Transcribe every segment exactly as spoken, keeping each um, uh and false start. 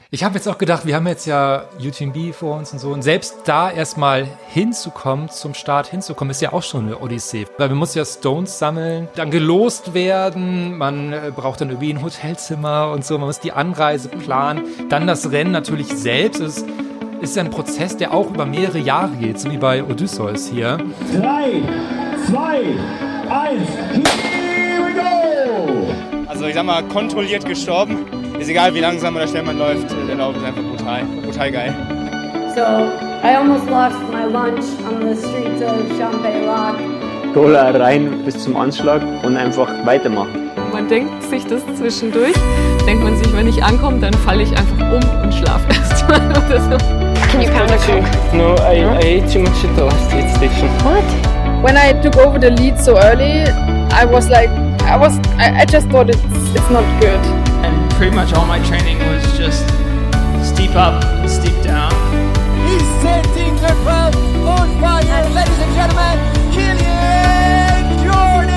Ich habe jetzt auch gedacht, wir haben jetzt ja U T M B vor uns und so. Und selbst da erstmal hinzukommen, zum Start hinzukommen, ist ja auch schon eine Odyssee. Weil man muss ja Stones sammeln, dann gelost werden, man braucht dann irgendwie ein Hotelzimmer und so. Man muss die Anreise planen. Dann das Rennen natürlich selbst. Es ist ja ein Prozess, der auch über mehrere Jahre geht, so wie bei Odysseus hier. Drei, zwei, eins, here we go! Also ich sag mal, kontrolliert gestorben. Ist egal, wie langsam oder schnell man läuft, der Lauf ist einfach brutal, brutal geil. So, I almost lost my lunch on the streets of Champex-Lac. Cola rein bis zum Anschlag und einfach weitermachen. Man denkt sich das zwischendurch, denkt man sich, wenn ich ankomme, dann falle ich einfach um und schlafe erstmal oder so. Can you pound a Coke? No, I, I ate too much at the last aid station. What? When I took over the lead so early, I was like, I was, I, I just thought it's, it's not good. And pretty much all my training was just steep up, steep down. He's setting the crowd on fire, ladies and gentlemen, Kilian Jornet!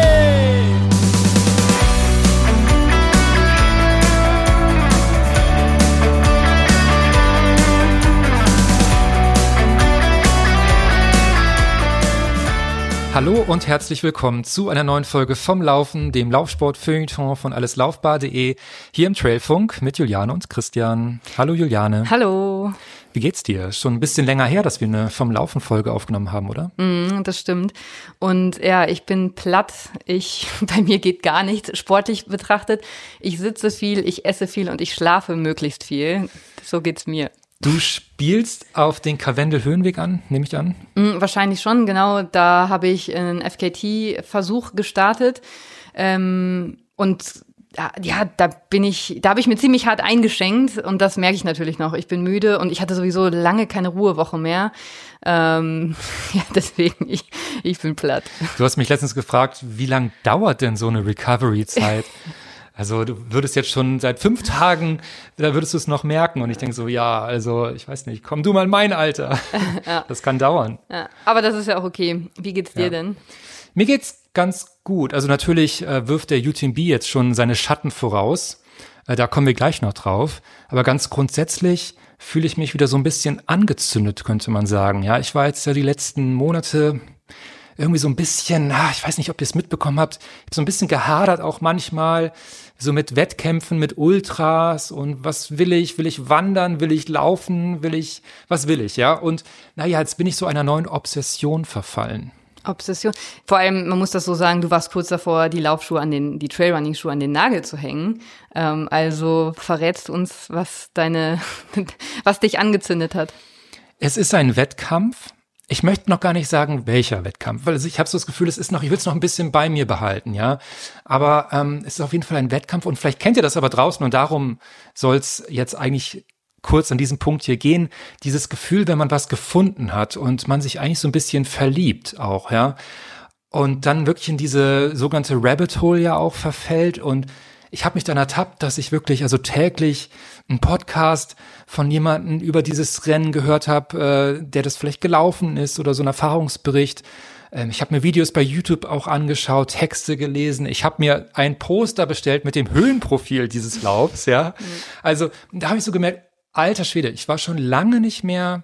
Hallo und herzlich willkommen zu einer neuen Folge vom Laufen, dem Laufsport-Feuilleton von alleslaufbar punkt de, hier im Trailfunk mit Juliane und Christian. Hallo Juliane. Hallo. Wie geht's dir? Schon ein bisschen länger her, dass wir eine vom Laufen-Folge aufgenommen haben, oder? Mm, das stimmt. Und ja, ich bin platt. Ich, bei mir geht gar nichts, sportlich betrachtet. Ich sitze viel, ich esse viel und ich schlafe möglichst viel. So geht's mir. Du spielst auf den Karwendel-Höhenweg an, nehme ich an? Mm, wahrscheinlich schon, genau. Da habe ich einen F K T-Versuch gestartet. Ähm, und ja, da bin ich, da habe ich mir ziemlich hart eingeschenkt und das merke ich natürlich noch. Ich bin müde und ich hatte sowieso lange keine Ruhewoche mehr. Ähm, ja, deswegen, ich, ich bin platt. Du hast mich letztens gefragt, wie lang dauert denn so eine Recovery-Zeit? Also du würdest jetzt schon seit fünf Tagen, da würdest du es noch merken. Und ich denke so, ja, also ich weiß nicht, komm du mal in mein Alter. Ja. Das kann dauern. Ja, aber das ist ja auch okay. Wie geht's dir ja. denn? Mir geht's ganz gut. Also natürlich äh, wirft der U T M B jetzt schon seine Schatten voraus. Äh, da kommen wir gleich noch drauf. Aber ganz grundsätzlich fühle ich mich wieder so ein bisschen angezündet, könnte man sagen. Ja, ich war jetzt ja die letzten Monate irgendwie so ein bisschen, ah, ich weiß nicht, ob ihr es mitbekommen habt, ich habe so ein bisschen gehadert auch manchmal, so mit Wettkämpfen, mit Ultras und was will ich? Will ich wandern? Will ich laufen? Will ich, was will ich, ja? Und naja, jetzt bin ich so einer neuen Obsession verfallen. Obsession. Vor allem, man muss das so sagen, du warst kurz davor, die Laufschuhe an den, die Trailrunning-Schuhe an den Nagel zu hängen. Ähm, also verrätst du uns, was deine, was dich angezündet hat. Es ist ein Wettkampf. Ich möchte noch gar nicht sagen, welcher Wettkampf, weil ich habe so das Gefühl, es ist noch, ich will es noch ein bisschen bei mir behalten, ja. Aber ähm, es ist auf jeden Fall ein Wettkampf und vielleicht kennt ihr das aber draußen und darum soll es jetzt eigentlich kurz an diesem Punkt hier gehen. Dieses Gefühl, wenn man was gefunden hat und man sich eigentlich so ein bisschen verliebt auch, ja. Und dann wirklich in diese sogenannte Rabbit Hole ja auch verfällt und ich habe mich dann ertappt, dass ich wirklich also täglich einen Podcast von jemandem über dieses Rennen gehört habe, äh, der das vielleicht gelaufen ist oder so ein Erfahrungsbericht. Ähm, ich habe mir Videos bei YouTube auch angeschaut, Texte gelesen. Ich habe mir ein Poster bestellt mit dem Höhenprofil dieses Laufs, ja. Mhm. Also da habe ich so gemerkt, alter Schwede, ich war schon lange nicht mehr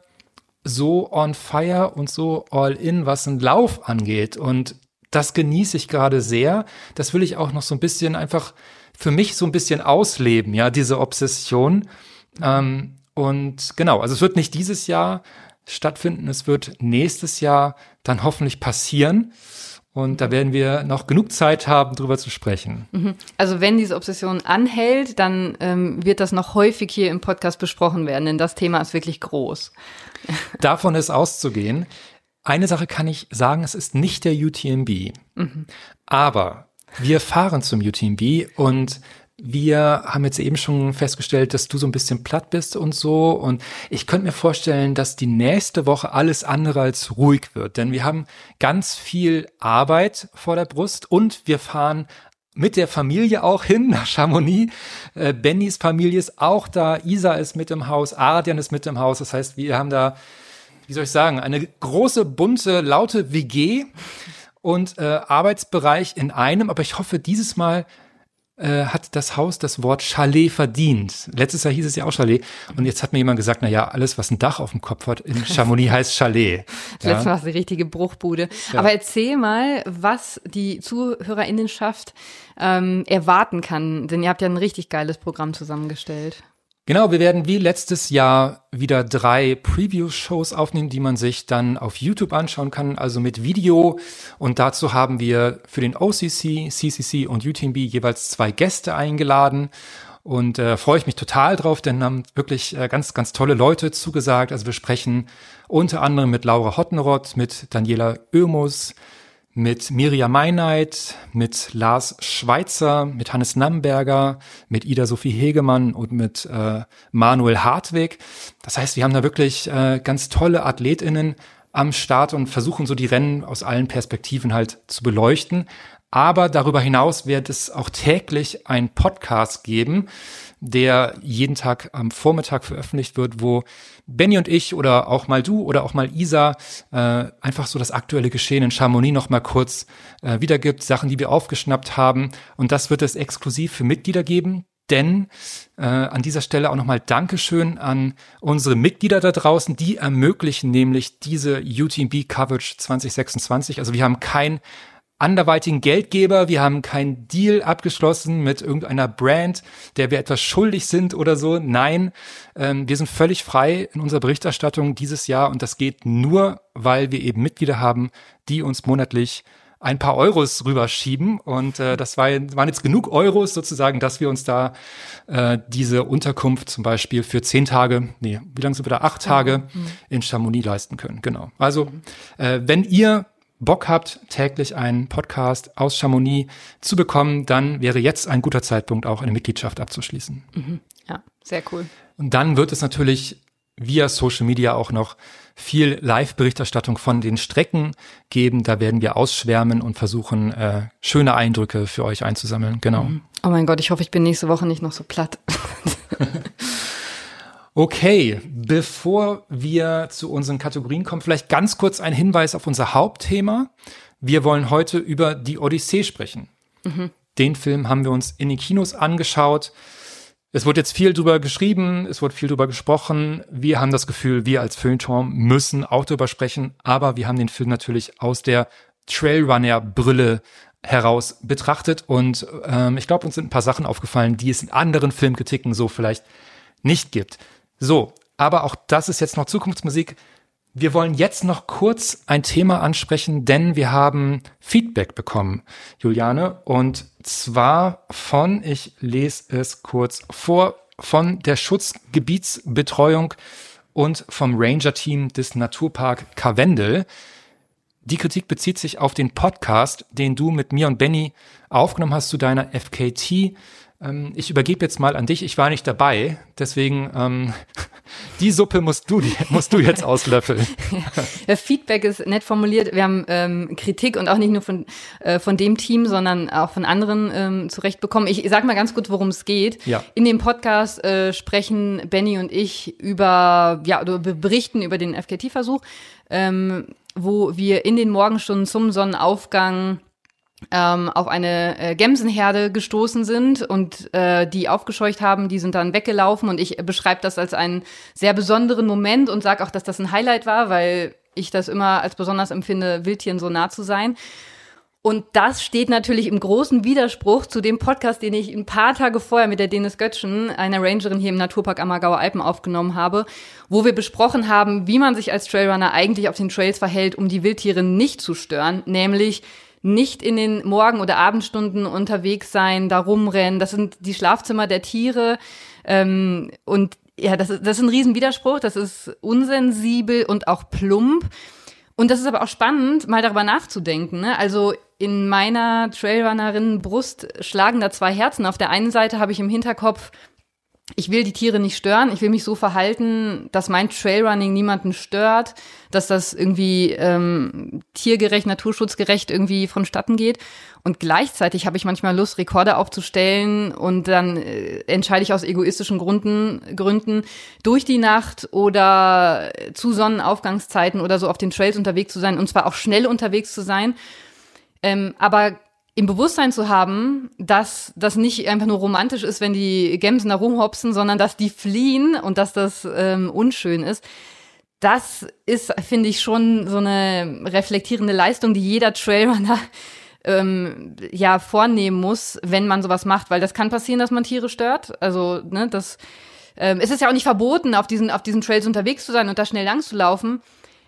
so on fire und so all in, was einen Lauf angeht. Und das genieße ich gerade sehr. Das will ich auch noch so ein bisschen einfach für mich so ein bisschen ausleben, ja, diese Obsession. Ähm, und genau, also es wird nicht dieses Jahr stattfinden, es wird nächstes Jahr dann hoffentlich passieren. Und da werden wir noch genug Zeit haben, drüber zu sprechen. Also wenn diese Obsession anhält, dann ähm, wird das noch häufig hier im Podcast besprochen werden, denn das Thema ist wirklich groß. Davon ist auszugehen. Eine Sache kann ich sagen, es ist nicht der U T M B. Mhm. Aber wir fahren zum U T M B und wir haben jetzt eben schon festgestellt, dass du so ein bisschen platt bist und so. Und ich könnte mir vorstellen, dass die nächste Woche alles andere als ruhig wird. Denn wir haben ganz viel Arbeit vor der Brust und wir fahren mit der Familie auch hin nach Chamonix. Äh, Bennys Familie ist auch da, Isa ist mit im Haus, Ardian ist mit im Haus. Das heißt, wir haben da, wie soll ich sagen, eine große, bunte, laute W G und äh, Arbeitsbereich in einem. Aber ich hoffe, dieses Mal äh, hat das Haus das Wort Chalet verdient. Letztes Jahr hieß es ja auch Chalet. Und jetzt hat mir jemand gesagt, na ja, alles, was ein Dach auf dem Kopf hat, in Chamonix heißt Chalet. Ja. Letztes Mal war es die richtige Bruchbude. Ja. Aber erzähl mal, was die Zuhörerinnenschaft ähm, erwarten kann. Denn ihr habt ja ein richtig geiles Programm zusammengestellt. Genau, wir werden wie letztes Jahr wieder drei Preview-Shows aufnehmen, die man sich dann auf YouTube anschauen kann, also mit Video. Und dazu haben wir für den O C C, C C C und U T M B jeweils zwei Gäste eingeladen. Und äh, freue ich mich total drauf, denn haben wirklich äh, ganz, ganz tolle Leute zugesagt. Also wir sprechen unter anderem mit Laura Hottenrott, mit Daniela Oemus, mit Mirja Meineit, mit Lars Schweitzer, mit Hannes Namberger, mit Ida-Sophie Hegemann und mit äh, Manuel Hartwig. Das heißt, wir haben da wirklich äh, ganz tolle AthletInnen am Start und versuchen so die Rennen aus allen Perspektiven halt zu beleuchten. Aber darüber hinaus wird es auch täglich einen Podcast geben, der jeden Tag am Vormittag veröffentlicht wird, wo Benny und ich oder auch mal du oder auch mal Isa äh, einfach so das aktuelle Geschehen in Chamonix noch mal kurz äh, wiedergibt, Sachen, die wir aufgeschnappt haben. Und das wird es exklusiv für Mitglieder geben. Denn äh, an dieser Stelle auch nochmal Dankeschön an unsere Mitglieder da draußen, die ermöglichen nämlich diese U T M B-Coverage zwanzig sechsundzwanzig. Also wir haben kein anderweitigen Geldgeber, wir haben keinen Deal abgeschlossen mit irgendeiner Brand, der wir etwas schuldig sind oder so. Nein, ähm, wir sind völlig frei in unserer Berichterstattung dieses Jahr und das geht nur, weil wir eben Mitglieder haben, die uns monatlich ein paar Euros rüberschieben und äh, das war, waren jetzt genug Euros sozusagen, dass wir uns da äh, diese Unterkunft zum Beispiel für zehn Tage, nee, wie lange sind wir da? Acht Tage mhm. in Chamonix leisten können. Genau. Also äh, wenn ihr Bock habt, täglich einen Podcast aus Chamonix zu bekommen, dann wäre jetzt ein guter Zeitpunkt, auch eine Mitgliedschaft abzuschließen. Mhm. Ja, sehr cool. Und dann wird es natürlich via Social Media auch noch viel Live-Berichterstattung von den Strecken geben. Da werden wir ausschwärmen und versuchen, äh, schöne Eindrücke für euch einzusammeln. Genau. Oh mein Gott, ich hoffe, ich bin nächste Woche nicht noch so platt. Okay, bevor wir zu unseren Kategorien kommen, vielleicht ganz kurz ein Hinweis auf unser Hauptthema. Wir wollen heute über die Odyssee sprechen. Mhm. Den Film haben wir uns in den Kinos angeschaut. Es wurde jetzt viel drüber geschrieben, es wurde viel drüber gesprochen. Wir haben das Gefühl, wir als Feuilleton müssen auch drüber sprechen, aber wir haben den Film natürlich aus der Trailrunner-Brille heraus betrachtet und ähm, ich glaube, uns sind ein paar Sachen aufgefallen, die es in anderen Filmkritiken so vielleicht nicht gibt. So, aber auch das ist jetzt noch Zukunftsmusik. Wir wollen jetzt noch kurz ein Thema ansprechen, denn wir haben Feedback bekommen, Juliane, und zwar von, ich lese es kurz vor, von der Schutzgebietsbetreuung und vom Ranger-Team des Naturpark Karwendel. Die Kritik bezieht sich auf den Podcast, den du mit mir und Benny aufgenommen hast zu deiner F K T. Ähm, ich übergebe jetzt mal an dich. Ich war nicht dabei, deswegen ähm, die Suppe musst du, musst du jetzt auslöffeln. Ja, Feedback ist nett formuliert. Wir haben ähm, Kritik und auch nicht nur von äh, von dem Team, sondern auch von anderen ähm, zurechtbekommen. Ich sag mal ganz kurz, worum es geht. Ja. In dem Podcast äh, sprechen Benny und ich über, ja, oder berichten über den F K T-Versuch, ähm, wo wir in den Morgenstunden zum Sonnenaufgang ähm, auf eine äh, Gemsenherde gestoßen sind und äh, die aufgescheucht haben, die sind dann weggelaufen und ich beschreibe das als einen sehr besonderen Moment und sage auch, dass das ein Highlight war, weil ich das immer als besonders empfinde, Wildtieren so nah zu sein. Und das steht natürlich im großen Widerspruch zu dem Podcast, den ich ein paar Tage vorher mit der Denis Götzschen, einer Rangerin hier im Naturpark Ammergauer Alpen, aufgenommen habe, wo wir besprochen haben, wie man sich als Trailrunner eigentlich auf den Trails verhält, um die Wildtiere nicht zu stören, nämlich nicht in den Morgen- oder Abendstunden unterwegs sein, da rumrennen. Das sind die Schlafzimmer der Tiere. Ähm, und ja, das ist, das ist ein Riesenwiderspruch. Das ist unsensibel und auch plump. Und das ist aber auch spannend, mal darüber nachzudenken, ne? Also in meiner Trailrunnerin-Brust schlagen da zwei Herzen. Auf der einen Seite habe ich im Hinterkopf, ich will die Tiere nicht stören, ich will mich so verhalten, dass mein Trailrunning niemanden stört, dass das irgendwie ähm, tiergerecht, naturschutzgerecht irgendwie vonstatten geht. Und gleichzeitig habe ich manchmal Lust, Rekorde aufzustellen und dann äh, entscheide ich aus egoistischen Gründen, Gründen durch die Nacht oder zu Sonnenaufgangszeiten oder so auf den Trails unterwegs zu sein und zwar auch schnell unterwegs zu sein. Ähm, aber im Bewusstsein zu haben, dass das nicht einfach nur romantisch ist, wenn die Gemsen da rumhopsen, sondern dass die fliehen und dass das ähm, unschön ist. Das ist, finde ich, schon so eine reflektierende Leistung, die jeder Trailrunner ähm, ja vornehmen muss, wenn man sowas macht, weil das kann passieren, dass man Tiere stört. Also, ne, das ähm, es ist ja auch nicht verboten, auf diesen auf diesen Trails unterwegs zu sein und da schnell lang zu laufen.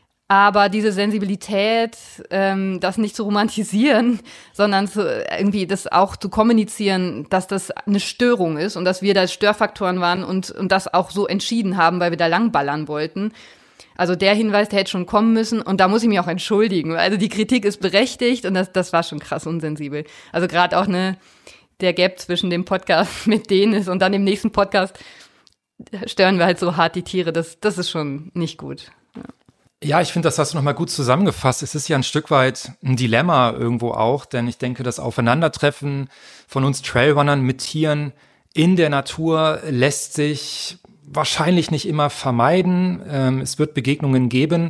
Aber diese Sensibilität, ähm, das nicht zu romantisieren, sondern zu, irgendwie das auch zu kommunizieren, dass das eine Störung ist und dass wir da Störfaktoren waren und, und das auch so entschieden haben, weil wir da langballern wollten. Also der Hinweis, der hätte schon kommen müssen und da muss ich mich auch entschuldigen. Also die Kritik ist berechtigt und das, das war schon krass unsensibel. Also gerade auch ne, der Gap zwischen dem Podcast mit denen ist und dann im nächsten Podcast stören wir halt so hart die Tiere. Das, das ist schon nicht gut. Ja. Ja, ich finde, das hast du nochmal gut zusammengefasst. Es ist ja ein Stück weit ein Dilemma irgendwo auch, denn ich denke, das Aufeinandertreffen von uns Trailrunnern mit Tieren in der Natur lässt sich wahrscheinlich nicht immer vermeiden. Ähm, es wird Begegnungen geben,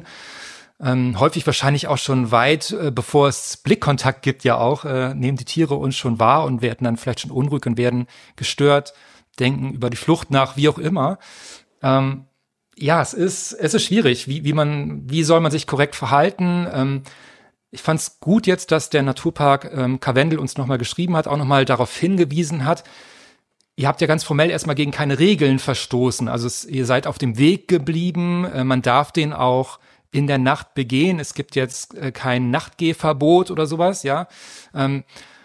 ähm, häufig wahrscheinlich auch schon weit, äh, bevor es Blickkontakt gibt ja auch, äh, nehmen die Tiere uns schon wahr und werden dann vielleicht schon unruhig und werden gestört, denken über die Flucht nach, wie auch immer. Ähm, Ja, es ist es ist schwierig, wie wie man wie soll man sich korrekt verhalten. Ähm, ich fand es gut jetzt, dass der Naturpark ähm, Karwendel uns nochmal geschrieben hat, auch nochmal darauf hingewiesen hat. Ihr habt ja ganz formell erstmal gegen keine Regeln verstoßen. Also es, ihr seid auf dem Weg geblieben. Äh, man darf den auch in der Nacht begehen. Es gibt jetzt äh, kein Nachtgehverbot oder sowas, ja. Ähm,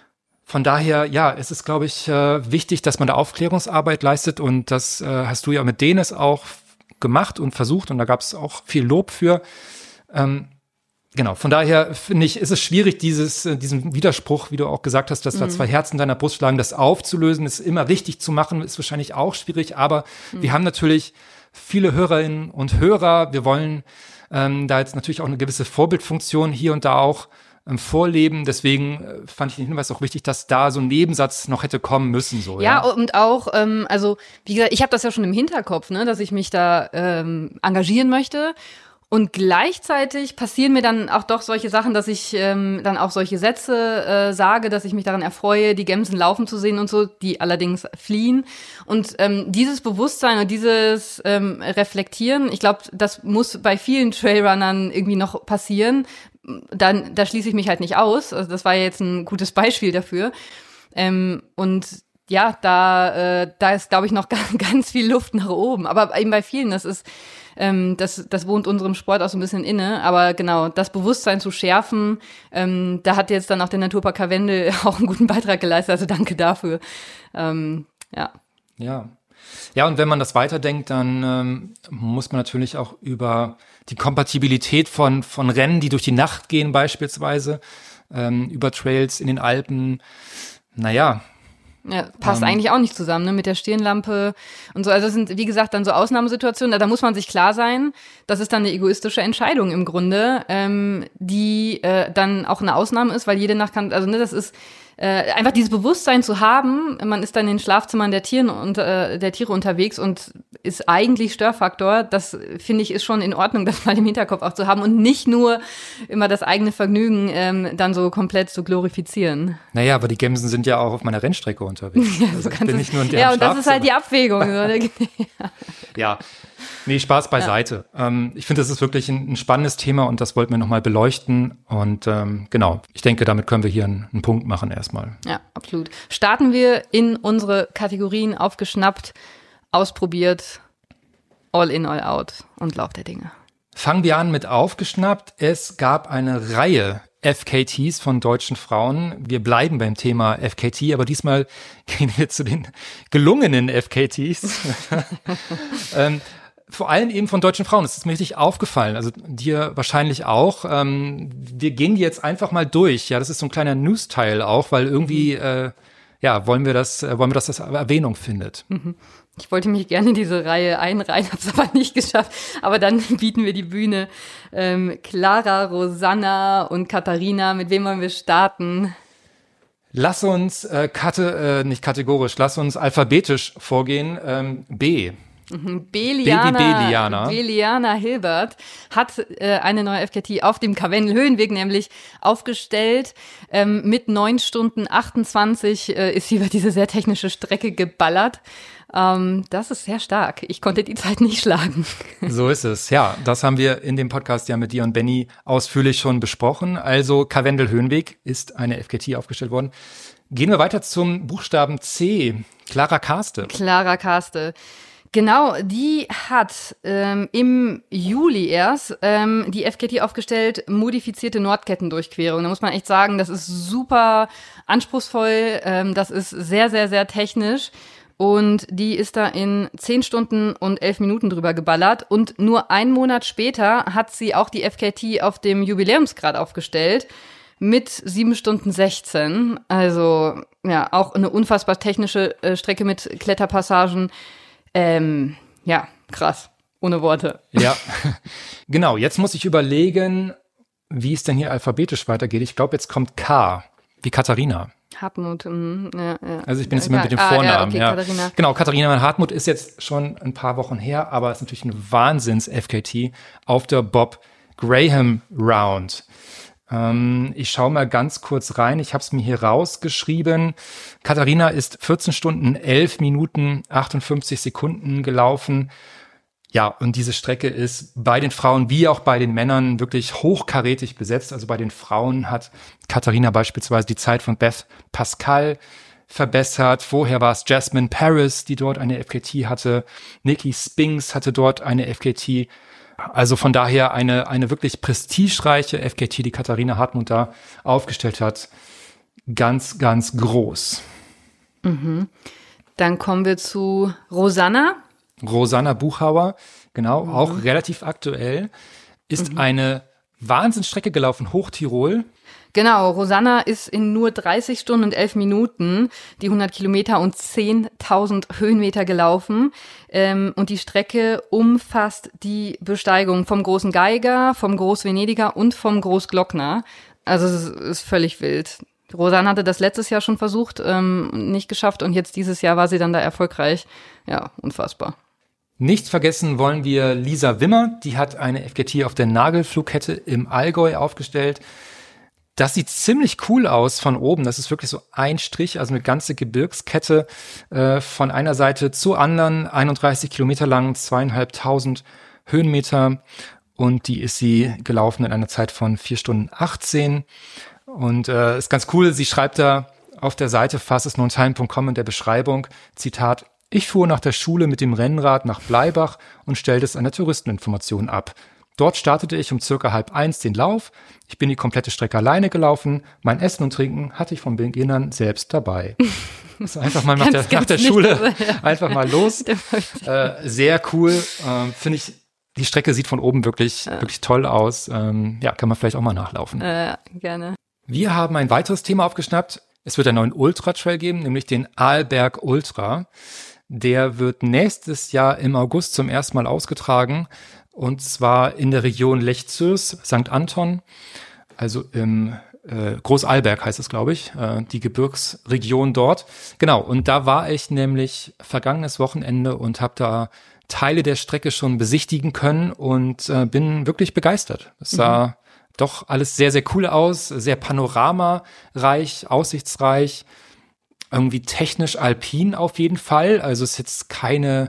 Von daher, ja, es ist, glaube ich, äh, wichtig, dass man da Aufklärungsarbeit leistet und das äh, hast du ja mit Denis auch gemacht und versucht und da gab es auch viel Lob für. Ähm, genau, von daher finde ich, ist es schwierig, dieses, äh, diesen Widerspruch, wie du auch gesagt hast, dass mhm. da zwei Herzen in deiner Brust schlagen, das aufzulösen, ist immer richtig zu machen, ist wahrscheinlich auch schwierig, aber mhm. wir haben natürlich viele Hörerinnen und Hörer, wir wollen ähm, da jetzt natürlich auch eine gewisse Vorbildfunktion hier und da auch ähm, vorleben, deswegen äh, fand ich den Hinweis auch wichtig, dass da so ein Nebensatz noch hätte kommen müssen. So, ja, ja, und auch, ähm, also wie gesagt, ich habe das ja schon im Hinterkopf, ne, dass ich mich da ähm, engagieren möchte. Und gleichzeitig passieren mir dann auch doch solche Sachen, dass ich ähm, dann auch solche Sätze äh, sage, dass ich mich daran erfreue, die Gemsen laufen zu sehen und so, die allerdings fliehen. Und ähm, dieses Bewusstsein und dieses ähm, Reflektieren, ich glaube, das muss bei vielen Trailrunnern irgendwie noch passieren. Dann, da schließe ich mich halt nicht aus. Also das war ja jetzt ein gutes Beispiel dafür. Ähm, und ja, da, äh, da ist, glaube ich, noch ganz, ganz viel Luft nach oben. Aber eben bei vielen, das ist Ähm, das, das wohnt unserem Sport auch so ein bisschen inne, aber genau, das Bewusstsein zu schärfen, ähm, da hat jetzt dann auch der Naturpark Karwendel auch einen guten Beitrag geleistet, also danke dafür. Ähm, ja. Ja. Ja, und wenn man das weiterdenkt, dann ähm, muss man natürlich auch über die Kompatibilität von, von Rennen, die durch die Nacht gehen beispielsweise, ähm, über Trails in den Alpen, naja, Ja, passt ähm. eigentlich auch nicht zusammen, ne, mit der Stirnlampe und so. Also es sind, wie gesagt, dann so Ausnahmesituationen, da, da muss man sich klar sein, das ist dann eine egoistische Entscheidung im Grunde, ähm, die äh, dann auch eine Ausnahme ist, weil jede Nacht kann, also ne, das ist äh, einfach dieses Bewusstsein zu haben, man ist dann in den Schlafzimmern der Tiere, und, äh, der Tiere unterwegs und ist eigentlich Störfaktor, das finde ich ist schon in Ordnung, das mal im Hinterkopf auch zu haben und nicht nur immer das eigene Vergnügen ähm, dann so komplett zu glorifizieren. Naja, aber die Gemsen sind ja auch auf meiner Rennstrecke unterwegs. Ja, also so ich bin nicht nur in deren ja, und das ist halt die Schlafzimmer. Abwägung. Ja, nee, Spaß beiseite. Ja. Ähm, ich finde, das ist wirklich ein, ein spannendes Thema und das wollten wir nochmal beleuchten. Und ähm, genau, ich denke, damit können wir hier einen, einen Punkt machen erstmal. Ja, absolut. Starten wir in unsere Kategorien aufgeschnappt, ausprobiert, all in, all out und Lauf der Dinge. Fangen wir an mit aufgeschnappt. Es gab eine Reihe F K Ts von deutschen Frauen. Wir bleiben beim Thema F K T, aber diesmal gehen wir zu den gelungenen F K Ts. ähm, vor allem eben von deutschen Frauen. Das ist mir richtig aufgefallen. Also dir wahrscheinlich auch. Ähm, wir gehen die jetzt einfach mal durch. Ja, das ist so ein kleiner News-Teil auch, weil irgendwie, äh, ja, wollen wir das, äh, wollen wir, dass das Erwähnung findet. Mhm. Ich wollte mich gerne in diese Reihe einreihen, habe es aber nicht geschafft. Aber dann bieten wir die Bühne. Ähm, Clara, Rosanna und Katharina, mit wem wollen wir starten? Lass uns, äh, kate, äh, nicht kategorisch, lass uns alphabetisch vorgehen. Ähm, B. Beliana, Baby Beliana. Beliana Hilbert hat äh, eine neue F K T auf dem Karwendel-Höhenweg nämlich aufgestellt. Ähm, mit neun Stunden achtundzwanzig äh, ist sie über diese sehr technische Strecke geballert. Ähm, das ist sehr stark. Ich konnte die Zeit nicht schlagen. So ist es, ja. Das haben wir in dem Podcast ja mit dir und Benny ausführlich schon besprochen. Also Karwendel-Höhenweg ist eine F K T aufgestellt worden. Gehen wir weiter zum Buchstaben C. Clara Karste. Clara Karste. Genau, die hat ähm, im Juli erst ähm, die F K T aufgestellt, modifizierte Nordkettendurchquerung. Da muss man echt sagen, das ist super anspruchsvoll, ähm, das ist sehr, sehr, sehr technisch. Und die ist da in zehn Stunden und elf Minuten drüber geballert. Und nur einen Monat später hat sie auch die F K T auf dem Jubiläumsgrad aufgestellt mit sieben Stunden sechzehn. Also ja, auch eine unfassbar technische äh, Strecke mit Kletterpassagen. Ähm, ja, krass. Ohne Worte. Ja, genau. Jetzt muss ich überlegen, wie es denn hier alphabetisch weitergeht. Ich glaube, jetzt kommt K, wie Katharina. Hartmut, mm, ja, ja. Also ich bin jetzt immer mit dem ah, Vornamen. Ja, okay, ja. Katharina. Genau, Katharina Hartmut ist jetzt schon ein paar Wochen her, aber ist natürlich eine Wahnsinns-F K T auf der Bob Graham Round. Ähm, ich schaue mal ganz kurz rein. Ich habe es mir hier rausgeschrieben. Katharina ist vierzehn Stunden, elf Minuten, achtundfünfzig Sekunden gelaufen. Ja, und diese Strecke ist bei den Frauen wie auch bei den Männern wirklich hochkarätig besetzt. Also bei den Frauen hat Katharina beispielsweise die Zeit von Beth Pascal verbessert. Vorher war es Jasmine Paris, die dort eine F K T hatte. Nikki Spinks hatte dort eine F K T. Also von daher eine eine wirklich prestigereiche F K T, die Katharina Hartmut da aufgestellt hat. Ganz, ganz groß. Mhm. Dann kommen wir zu Rosanna. Rosanna Buchauer, genau, mhm. auch relativ aktuell, ist mhm. eine Wahnsinnsstrecke gelaufen, Hochtirol. Genau, Rosanna ist in nur dreißig Stunden und elf Minuten die hundert Kilometer und zehntausend Höhenmeter gelaufen. Ähm, und die Strecke umfasst die Besteigung vom Großen Geiger, vom Großvenediger und vom Großglockner. Also es ist, ist völlig wild. Rosanna hatte das letztes Jahr schon versucht, ähm, nicht geschafft und jetzt dieses Jahr war sie dann da erfolgreich. Ja, unfassbar. Nicht vergessen wollen wir Lisa Wimmer, die hat eine F K T auf der Nagelflughette im Allgäu aufgestellt. Das sieht ziemlich cool aus von oben. Das ist wirklich so ein Strich, also eine ganze Gebirgskette äh, von einer Seite zur anderen, einunddreißig Kilometer lang, zweieinhalbtausend Höhenmeter. Und die ist sie gelaufen in einer Zeit von vier Stunden achtzehn. Und äh, ist ganz cool, sie schreibt da auf der Seite fastestknown punkt com in der Beschreibung, Zitat, ich fuhr nach der Schule mit dem Rennrad nach Bleibach und stellte es an der Touristeninformation ab. Dort startete ich um circa halb eins den Lauf. Ich bin die komplette Strecke alleine gelaufen. Mein Essen und Trinken hatte ich von Beginn an selbst dabei. Also einfach mal nach der, nach der Schule so, ja. einfach mal los. Äh, sehr cool. Ähm, finde ich, die Strecke sieht von oben wirklich, ja. wirklich toll aus. Ähm, ja, kann man vielleicht auch mal nachlaufen. Äh, gerne. Wir haben ein weiteres Thema aufgeschnappt. Es wird einen neuen Ultra-Trail geben, nämlich den Arlberg Ultra. Der wird nächstes Jahr im August zum ersten Mal ausgetragen. Und zwar in der Region Lech-Zürs, Sankt Anton, also im äh, Großarlberg heißt es, glaube ich, äh, die Gebirgsregion dort. Genau, und da war ich nämlich vergangenes Wochenende und habe da Teile der Strecke schon besichtigen können und äh, bin wirklich begeistert. Es sah mhm. doch alles sehr, sehr cool aus, sehr panoramareich, aussichtsreich, irgendwie technisch alpin auf jeden Fall. Also es ist jetzt keine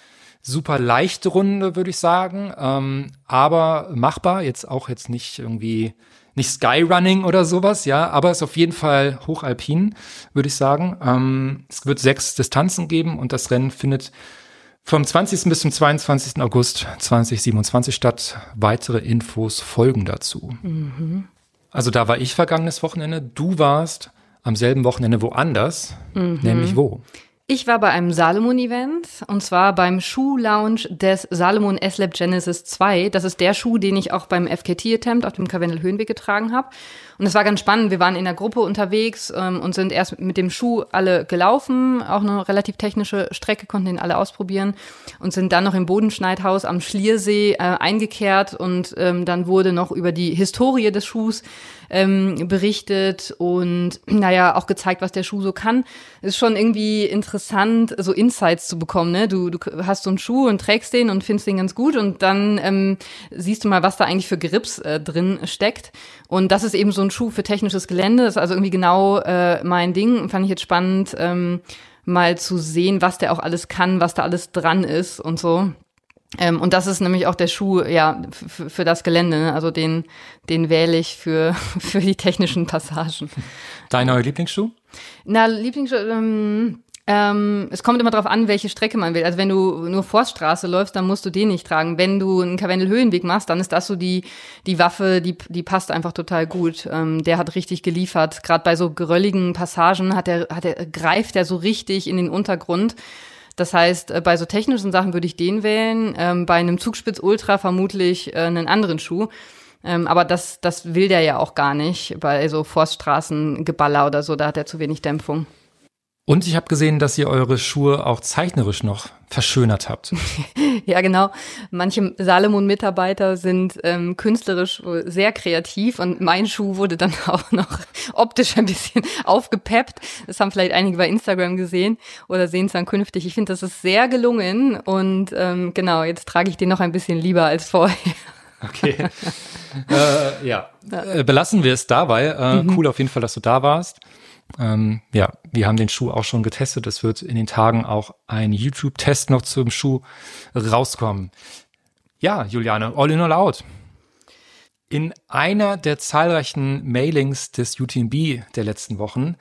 super leichte Runde, würde ich sagen, ähm, aber machbar, jetzt auch jetzt nicht irgendwie, nicht Skyrunning oder sowas, ja, aber es ist auf jeden Fall hochalpin, würde ich sagen. Ähm, es wird sechs Distanzen geben und das Rennen findet vom zwanzigsten bis zum zweiundzwanzigsten August zweitausendsiebenundzwanzig statt. Weitere Infos folgen dazu. Mhm. Also da war ich vergangenes Wochenende, du warst am selben Wochenende woanders, mhm. nämlich wo? Ich war bei einem Salomon-Event und zwar beim Schuh-Lounge des Salomon S-Lab Genesis zwei. Das ist der Schuh, den ich auch beim F K T-Attempt auf dem Karwendel-Höhenweg getragen habe. Und es war ganz spannend. Wir waren in der Gruppe unterwegs ähm, und sind erst mit dem Schuh alle gelaufen. Auch eine relativ technische Strecke, konnten den alle ausprobieren. Und sind dann noch im Bodenschneidhaus am Schliersee äh, eingekehrt. Und ähm, dann wurde noch über die Historie des Schuhs ähm, berichtet und naja, auch gezeigt, was der Schuh so kann. Ist schon irgendwie interessant. interessant, so Insights zu bekommen. Ne? Du, du hast so einen Schuh und trägst den und findest den ganz gut und dann ähm, siehst du mal, was da eigentlich für Grips äh, drin steckt. Und das ist eben so ein Schuh für technisches Gelände. Das ist also irgendwie genau äh, mein Ding. Fand ich jetzt spannend, ähm, mal zu sehen, was der auch alles kann, was da alles dran ist und so. Ähm, und das ist nämlich auch der Schuh, ja, f- für das Gelände. Ne? Also den, den wähle ich für für die technischen Passagen. Dein neuer Lieblingsschuh? Na, Lieblingsschuh, ähm, ähm, es kommt immer drauf an, welche Strecke man will. Also wenn du nur Forststraße läufst, dann musst du den nicht tragen. Wenn du einen Karwendel-Höhenweg machst, dann ist das so die die Waffe, die die passt einfach total gut. Ähm, der hat richtig geliefert. Gerade bei so gerölligen Passagen hat er hat er greift er so richtig in den Untergrund. Das heißt, bei so technischen Sachen würde ich den wählen, ähm, bei einem Zugspitz Ultra vermutlich äh, einen anderen Schuh. Ähm, aber das, das will der ja auch gar nicht, bei so Forststraßengeballer oder so, da hat er zu wenig Dämpfung. Und ich habe gesehen, dass ihr eure Schuhe auch zeichnerisch noch verschönert habt. Ja, genau. Manche Salomon-Mitarbeiter sind ähm, künstlerisch sehr kreativ und mein Schuh wurde dann auch noch optisch ein bisschen aufgepeppt. Das haben vielleicht einige bei Instagram gesehen oder sehen es dann künftig. Ich finde, das ist sehr gelungen und ähm, genau, jetzt trage ich den noch ein bisschen lieber als vorher. Okay. äh, ja, äh, belassen wir es dabei. Äh, mhm. Cool auf jeden Fall, dass du da warst. Ähm, ja, wir haben den Schuh auch schon getestet. Es wird in den Tagen auch ein YouTube-Test noch zum Schuh rauskommen. Ja, Juliane, all in all out. In einer der zahlreichen Mailings des U T M B der letzten Wochen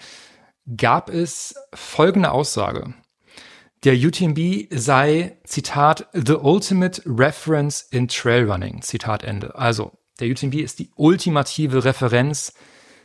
gab es folgende Aussage. Der U T M B sei, Zitat, the ultimate reference in Trailrunning, Zitat Ende. Also, der U T M B ist die ultimative Referenz,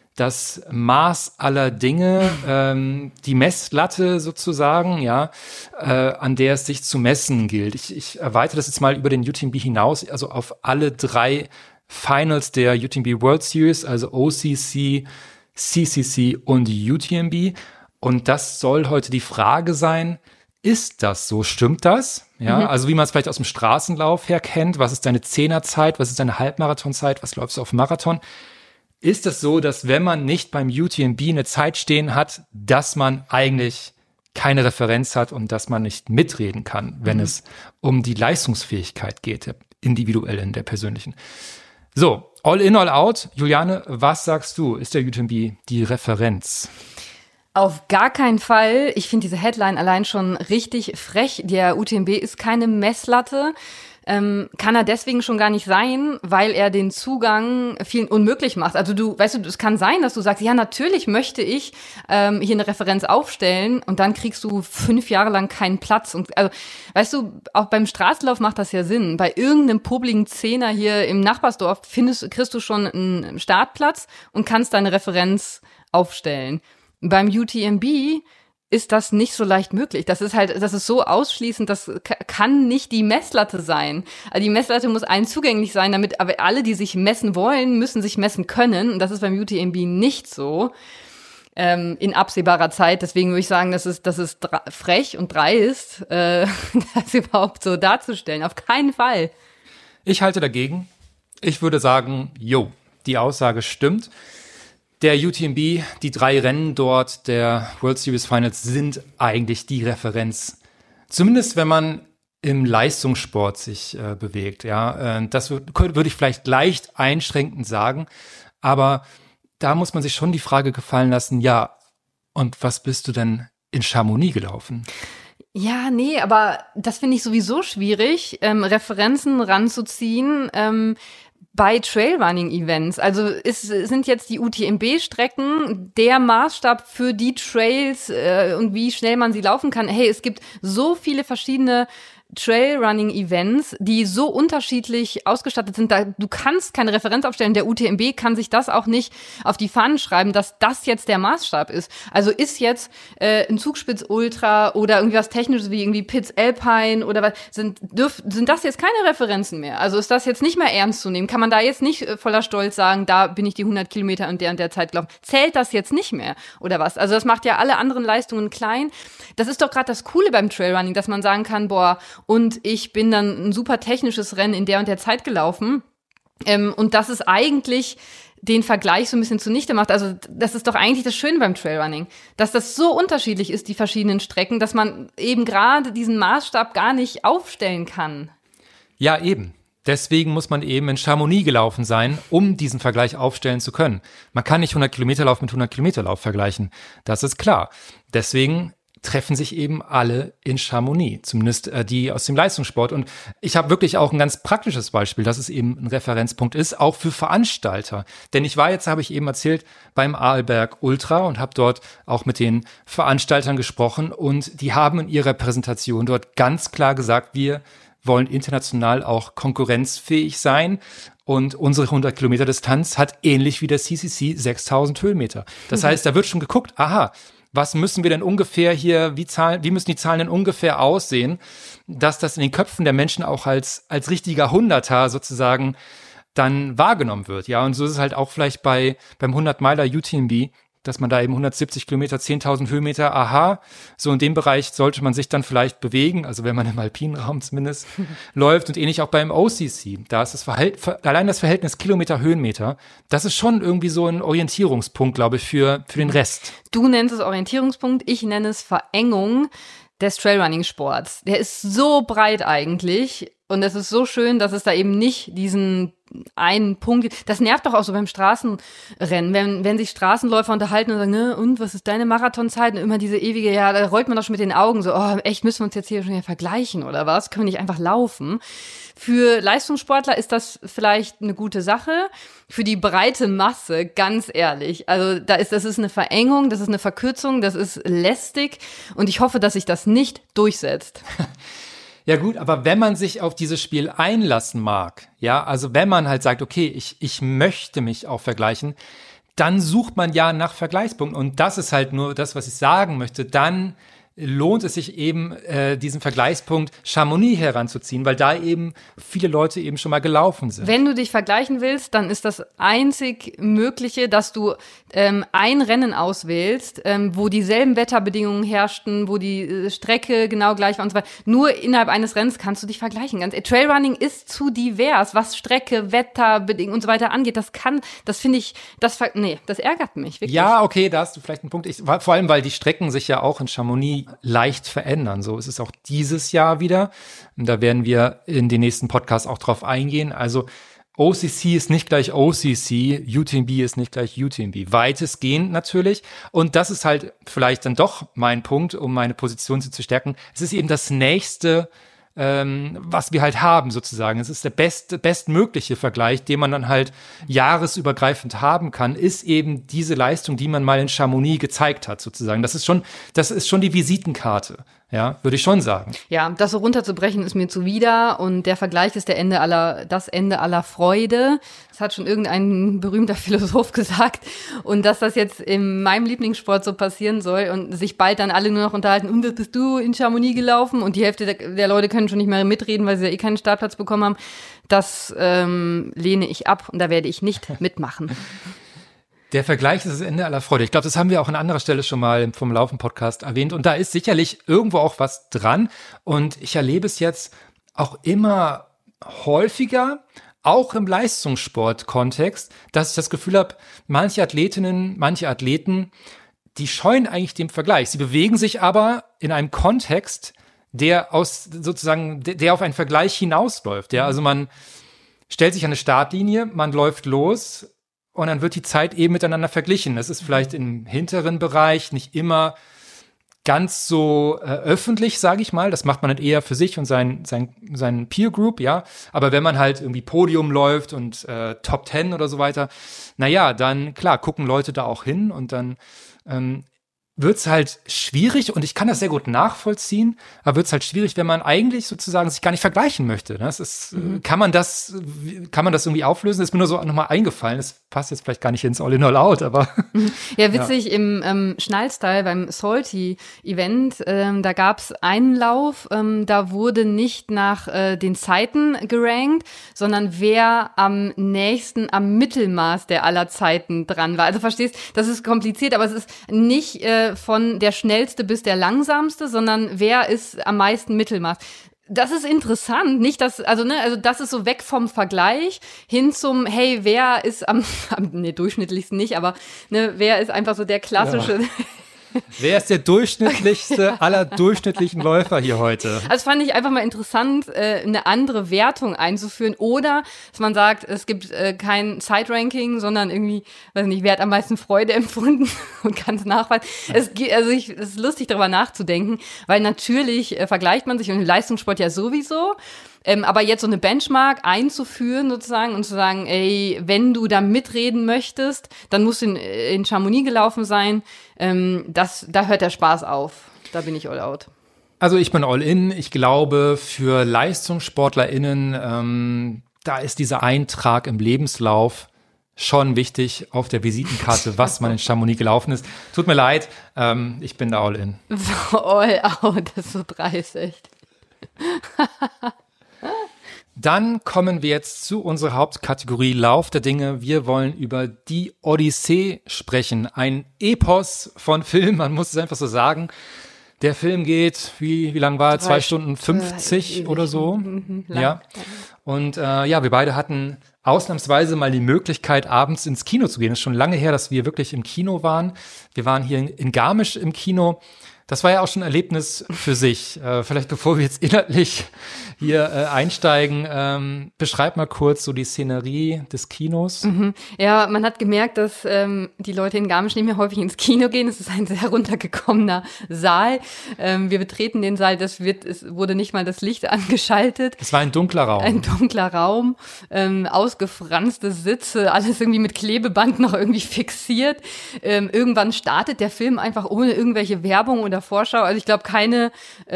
das Maß aller Dinge, ähm, die Messlatte sozusagen, ja, äh, an der es sich zu messen gilt. Ich, ich erweitere das jetzt mal über den U T M B hinaus, also auf alle drei Finals der U T M B World Series, also O C C, C C C und U T M B. Und das soll heute die Frage sein, ist das so? Stimmt das? Ja, mhm. Also wie man es vielleicht aus dem Straßenlauf her kennt. Was ist deine Zehnerzeit? Was ist deine Halbmarathonzeit? Was läufst du auf dem Marathon? Ist es so, dass wenn man nicht beim U T M B eine Zeit stehen hat, dass man eigentlich keine Referenz hat und dass man nicht mitreden kann, wenn mhm. es um die Leistungsfähigkeit geht, der individuellen, der persönlichen? So, all in, all out. Juliane, was sagst du? Ist der U T M B die Referenz? Auf gar keinen Fall. Ich finde diese Headline allein schon richtig frech. Der U T M B ist keine Messlatte. Ähm, kann er deswegen schon gar nicht sein, weil er den Zugang vielen unmöglich macht. Also du, weißt du, es kann sein, dass du sagst, ja, natürlich möchte ich ähm, hier eine Referenz aufstellen und dann kriegst du fünf Jahre lang keinen Platz. Und also, weißt du, auch beim Straßenlauf macht das ja Sinn. Bei irgendeinem publiken Zehner hier im Nachbarsdorf findest, kriegst du schon einen Startplatz und kannst deine Referenz aufstellen. Beim U T M B ist das nicht so leicht möglich. Das ist halt, das ist so ausschließend, das kann nicht die Messlatte sein. Also die Messlatte muss allen zugänglich sein, damit aber alle, die sich messen wollen, müssen sich messen können. Und das ist beim U T M B nicht so ähm, in absehbarer Zeit. Deswegen würde ich sagen, das ist, das ist dra- frech und dreist, äh, das überhaupt so darzustellen. Auf keinen Fall. Ich halte dagegen. Ich würde sagen, jo, die Aussage stimmt. Der U T M B, die drei Rennen dort der World Series Finals sind eigentlich die Referenz. Zumindest wenn man im Leistungssport sich äh, bewegt. Ja, äh, das würde würd ich vielleicht leicht einschränkend sagen. Aber da muss man sich schon die Frage gefallen lassen, ja, und was bist du denn in Chamonix gelaufen? Ja, nee, aber das finde ich sowieso schwierig, ähm, Referenzen ranzuziehen, ähm, bei Trailrunning-Events. Also ist, sind jetzt die U T M B-Strecken der Maßstab für die Trails äh, und wie schnell man sie laufen kann. Hey, es gibt so viele verschiedene Trailrunning-Events, die so unterschiedlich ausgestattet sind. Da, du kannst keine Referenz aufstellen. Der U T M B kann sich das auch nicht auf die Fahnen schreiben, dass das jetzt der Maßstab ist. Also ist jetzt äh, ein Zugspitz Ultra oder irgendwie was Technisches wie irgendwie Pitts Alpine oder was, sind, dürf, sind das jetzt keine Referenzen mehr? Also ist das jetzt nicht mehr ernst zu nehmen? Kann man da jetzt nicht äh, voller Stolz sagen, da bin ich die hundert Kilometer in der und der Zeit gelaufen? Zählt das jetzt nicht mehr? Oder was? Also das macht ja alle anderen Leistungen klein. Das ist doch gerade das Coole beim Trailrunning, dass man sagen kann, boah, und ich bin dann ein super technisches Rennen in der und der Zeit gelaufen. Ähm, und das ist eigentlich den Vergleich so ein bisschen zunichte macht. Also das ist doch eigentlich das Schöne beim Trailrunning, dass das so unterschiedlich ist, die verschiedenen Strecken, dass man eben gerade diesen Maßstab gar nicht aufstellen kann. Ja, eben. Deswegen muss man eben in Chamonix gelaufen sein, um diesen Vergleich aufstellen zu können. Man kann nicht hundert Kilometer Lauf mit hundert Kilometer Lauf vergleichen. Das ist klar. Deswegen treffen sich eben alle in Chamonix, zumindest äh, die aus dem Leistungssport. Und ich habe wirklich auch ein ganz praktisches Beispiel, dass es eben ein Referenzpunkt ist, auch für Veranstalter. Denn ich war jetzt, habe ich eben erzählt, beim Arlberg Ultra und habe dort auch mit den Veranstaltern gesprochen. Und die haben in ihrer Präsentation dort ganz klar gesagt, wir wollen international auch konkurrenzfähig sein. Und unsere hundert Kilometer Distanz hat ähnlich wie der C C C sechstausend Höhenmeter. Das heißt, da wird schon geguckt, aha, was müssen wir denn ungefähr hier, wie Zahlen, wie müssen die Zahlen denn ungefähr aussehen, dass das in den Köpfen der Menschen auch als, als richtiger Hunderter sozusagen dann wahrgenommen wird. Ja, und so ist es halt auch vielleicht bei, beim hundert-Meiler U T M B, dass man da eben hundertsiebzig Kilometer, zehntausend Höhenmeter, aha, so in dem Bereich sollte man sich dann vielleicht bewegen, also wenn man im alpinen Raum zumindest läuft und ähnlich auch beim O C C. Da ist das Verhält, allein das Verhältnis Kilometer, Höhenmeter, das ist schon irgendwie so ein Orientierungspunkt, glaube ich, für, für den Rest. Du nennst es Orientierungspunkt, ich nenne es Verengung des Trailrunning-Sports. Der ist so breit eigentlich und es ist so schön, dass es da eben nicht diesen einen Punkt, das nervt doch auch so beim Straßenrennen, wenn, wenn sich Straßenläufer unterhalten und sagen, ne, und was ist deine Marathonzeit? Und immer diese ewige, ja, da rollt man doch schon mit den Augen so, oh, echt, müssen wir uns jetzt hier schon wieder vergleichen oder was? Können wir nicht einfach laufen? Für Leistungssportler ist das vielleicht eine gute Sache. Für die breite Masse, ganz ehrlich, also da ist, das ist eine Verengung, das ist eine Verkürzung, das ist lästig und ich hoffe, dass sich das nicht durchsetzt. Ja gut, aber wenn man sich auf dieses Spiel einlassen mag, ja, also wenn man halt sagt, okay, ich, ich möchte mich auch vergleichen, dann sucht man ja nach Vergleichspunkten. Und das ist halt nur das, was ich sagen möchte. Dann lohnt es sich eben, äh, diesen Vergleichspunkt Chamonix heranzuziehen, weil da eben viele Leute eben schon mal gelaufen sind. Wenn du dich vergleichen willst, dann ist das einzig Mögliche, dass du ähm, ein Rennen auswählst, ähm, wo dieselben Wetterbedingungen herrschten, wo die äh, Strecke genau gleich war und so weiter. Nur innerhalb eines Rennens kannst du dich vergleichen. Ganz, Trailrunning ist zu divers, was Strecke, Wetterbedingungen und so weiter angeht. Das kann, das finde ich, das nee, das ärgert mich wirklich. Ja, okay, da hast du vielleicht einen Punkt. Ich, vor allem, weil die Strecken sich ja auch in Chamonix leicht verändern. So ist es auch dieses Jahr wieder. Und da werden wir in den nächsten Podcasts auch drauf eingehen. Also O C C ist nicht gleich O C C, U T M B ist nicht gleich U T M B. Weitestgehend natürlich. Und das ist halt vielleicht dann doch mein Punkt, um meine Position zu stärken. Es ist eben das nächste, ähm, was wir halt haben sozusagen. Es ist der beste, bestmögliche Vergleich, den man dann halt jahresübergreifend haben kann, ist eben diese Leistung, die man mal in Chamonix gezeigt hat sozusagen. Das ist schon, das ist schon die Visitenkarte. Ja, würde ich schon sagen. Ja, das so runterzubrechen ist mir zuwider und der Vergleich ist der Ende aller, das Ende aller Freude. Das hat schon irgendein berühmter Philosoph gesagt. Und dass das jetzt in meinem Lieblingssport so passieren soll und sich bald dann alle nur noch unterhalten, und das bist du in Chamonix gelaufen und die Hälfte der, der Leute können schon nicht mehr mitreden, weil sie ja eh keinen Startplatz bekommen haben. Das ähm, lehne ich ab und da werde ich nicht mitmachen. Der Vergleich ist das Ende aller Freude. Ich glaube, das haben wir auch an anderer Stelle schon mal vom Laufen-Podcast erwähnt. Und da ist sicherlich irgendwo auch was dran. Und ich erlebe es jetzt auch immer häufiger, auch im Leistungssport-Kontext, dass ich das Gefühl habe, manche Athletinnen, manche Athleten, die scheuen eigentlich den Vergleich. Sie bewegen sich aber in einem Kontext, der aus sozusagen, der auf einen Vergleich hinausläuft. Ja, also man stellt sich an eine Startlinie, man läuft los, und dann wird die Zeit eben miteinander verglichen. Das ist vielleicht im hinteren Bereich nicht immer ganz so äh, öffentlich, sage ich mal. Das macht man dann eher für sich und sein, sein, sein Peer Group, ja. Aber wenn man halt irgendwie Podium läuft und äh, Top Ten oder so weiter, naja, dann klar, gucken Leute da auch hin und dann ähm, wird's halt schwierig, und ich kann das sehr gut nachvollziehen, aber wird's halt schwierig, wenn man eigentlich sozusagen sich gar nicht vergleichen möchte. Das ist, mhm. kann man das, kann man das irgendwie auflösen? Das ist mir nur so nochmal eingefallen. Das passt jetzt vielleicht gar nicht ins All-in-All-Out, aber. Ja, witzig, ja. Im ähm, Schnallstyle beim Salty-Event, ähm, da gab's einen Lauf, ähm, da wurde nicht nach äh, den Zeiten gerankt, sondern wer am nächsten am Mittelmaß der aller Zeiten dran war. Also verstehst, das ist kompliziert, aber es ist nicht äh, von der schnellste bis der langsamste, sondern wer ist am meisten Mittelmaß. Das ist interessant, nicht dass, also ne, also das ist so weg vom Vergleich hin zum, hey, wer ist am, am ne, durchschnittlichsten nicht, aber ne, wer ist einfach so der klassische. Ja. Wer ist der durchschnittlichste aller durchschnittlichen Läufer hier heute? Also fand ich einfach mal interessant, äh, eine andere Wertung einzuführen oder, dass man sagt, es gibt äh, kein Side-Ranking, sondern irgendwie, weiß nicht, wer hat am meisten Freude empfunden und kann es nachweisen. Es, also ich, es ist lustig, darüber nachzudenken, weil natürlich äh, vergleicht man sich und im Leistungssport ja sowieso. Ähm, aber jetzt so eine Benchmark einzuführen sozusagen und zu sagen, ey, wenn du da mitreden möchtest, dann musst du in, in Chamonix gelaufen sein. Ähm, das, da hört der Spaß auf. Da bin ich all out. Also ich bin all in. Ich glaube, für LeistungssportlerInnen, ähm, da ist dieser Eintrag im Lebenslauf schon wichtig auf der Visitenkarte, was man in Chamonix gelaufen ist. Tut mir leid, ähm, ich bin da all in. All out, das ist so dreist, echt. Dann kommen wir jetzt zu unserer Hauptkategorie Lauf der Dinge. Wir wollen über die Odyssee sprechen. Ein Epos von Film, man muss es einfach so sagen. Der Film geht, wie, wie lang war er? Zwei Stunden fünfzig äh, oder so. Mhm, ja. Und äh, ja, wir beide hatten ausnahmsweise mal die Möglichkeit, abends ins Kino zu gehen. Es ist schon lange her, dass wir wirklich im Kino waren. Wir waren hier in, in Garmisch im Kino. Das war ja auch schon ein Erlebnis für sich. Äh, vielleicht bevor wir jetzt inhaltlich hier äh, einsteigen, ähm, beschreib mal kurz so die Szenerie des Kinos. Mhm. Ja, man hat gemerkt, dass ähm, die Leute in Garmisch nicht mehr häufig ins Kino gehen. Es ist ein sehr runtergekommener Saal. Ähm, wir betreten den Saal, das wird, es wurde nicht mal das Licht angeschaltet. Es war ein dunkler Raum. Ein dunkler Raum, ähm, ausgefranste Sitze, alles irgendwie mit Klebeband noch irgendwie fixiert. Ähm, irgendwann startet der Film einfach ohne irgendwelche Werbung oder Vorschau. Also ich glaube, keine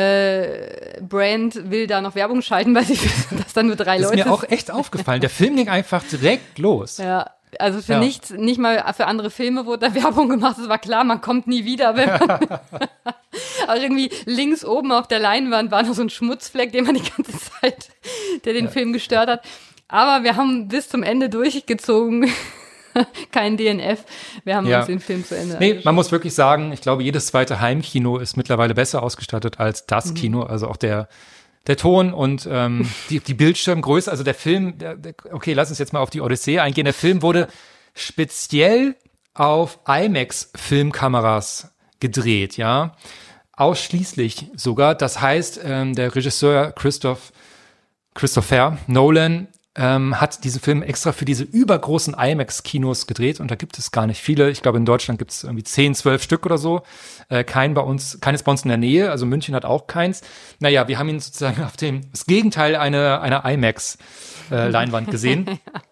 äh, Brand will da noch Werbung schalten, weil sie wissen, dass da nur drei das Leute sind. Ist mir auch echt aufgefallen. Der Film ging einfach direkt los. Ja, also für ja. nichts, nicht mal für andere Filme wurde da Werbung gemacht. Es war klar, man kommt nie wieder. Wenn man aber irgendwie links oben auf der Leinwand war noch so ein Schmutzfleck, den man die ganze Zeit, der den ja. Film gestört hat. Aber wir haben bis zum Ende durchgezogen. Kein D N F. Wir haben ja. uns den Film zu Ende Nee, angeschaut. man muss wirklich sagen, ich glaube, jedes zweite Heimkino ist mittlerweile besser ausgestattet als das mhm. Kino. Also auch der, der Ton und ähm, die, die Bildschirmgröße. Also der Film, der, der, okay, lass uns jetzt mal auf die Odyssee eingehen. Der Film wurde speziell auf IMAX-Filmkameras gedreht, ja. Ausschließlich sogar. Das heißt, ähm, der Regisseur Christoph, Christopher Nolan Ähm, hat diesen Film extra für diese übergroßen IMAX-Kinos gedreht und da gibt es gar nicht viele. Ich glaube, in Deutschland gibt es irgendwie zehn, zwölf Stück oder so. Äh, kein bei uns, keines bei uns in der Nähe, also München hat auch keins. Naja, wir haben ihn sozusagen auf dem, das Gegenteil einer, einer IMAX-Leinwand äh, gesehen.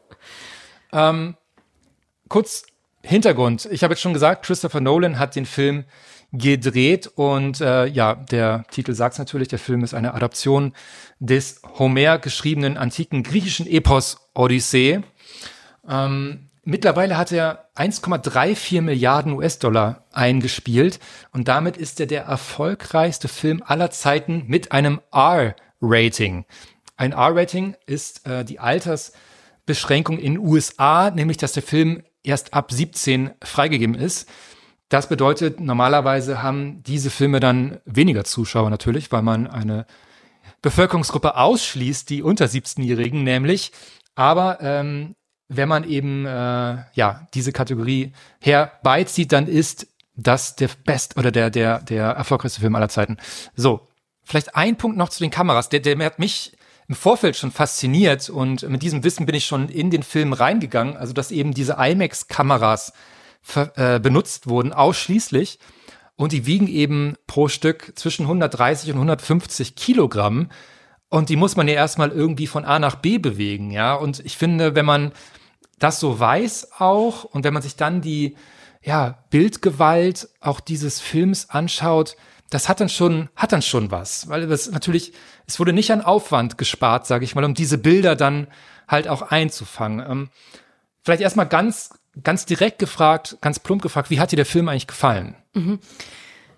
ja. ähm, kurz Hintergrund. Ich habe jetzt schon gesagt, Christopher Nolan hat den Film gedreht und äh, ja, der Titel sagt es natürlich, der Film ist eine Adaption des Homer geschriebenen antiken griechischen Epos Odyssee. Ähm, mittlerweile hat er eins Komma vierunddreißig Milliarden U S-Dollar eingespielt und damit ist er der erfolgreichste Film aller Zeiten mit einem R-Rating. Ein R-Rating ist äh, die Altersbeschränkung in U S A, nämlich dass der Film erst ab siebzehn freigegeben ist. Das bedeutet, normalerweise haben diese Filme dann weniger Zuschauer natürlich, weil man eine Bevölkerungsgruppe ausschließt, die unter siebzehnjährigen nämlich. Aber ähm, wenn man eben äh, ja diese Kategorie herbeizieht, dann ist das der best oder der der der erfolgreichste Film aller Zeiten. So, vielleicht ein Punkt noch zu den Kameras. Der, der hat mich im Vorfeld schon fasziniert und mit diesem Wissen bin ich schon in den Film reingegangen. Also dass eben diese IMAX-Kameras Ver, äh, benutzt wurden, ausschließlich. Und die wiegen eben pro Stück zwischen hundertdreißig und hundertfünfzig Kilogramm. Und die muss man ja erstmal irgendwie von A nach B bewegen, ja. Und ich finde, wenn man das so weiß auch und wenn man sich dann die, ja, Bildgewalt auch dieses Films anschaut, das hat dann schon, hat dann schon was. Weil das natürlich, es wurde nicht an Aufwand gespart, sage ich mal, um diese Bilder dann halt auch einzufangen. Ähm, vielleicht erstmal ganz ganz direkt gefragt, ganz plump gefragt, wie hat dir der Film eigentlich gefallen? Mhm.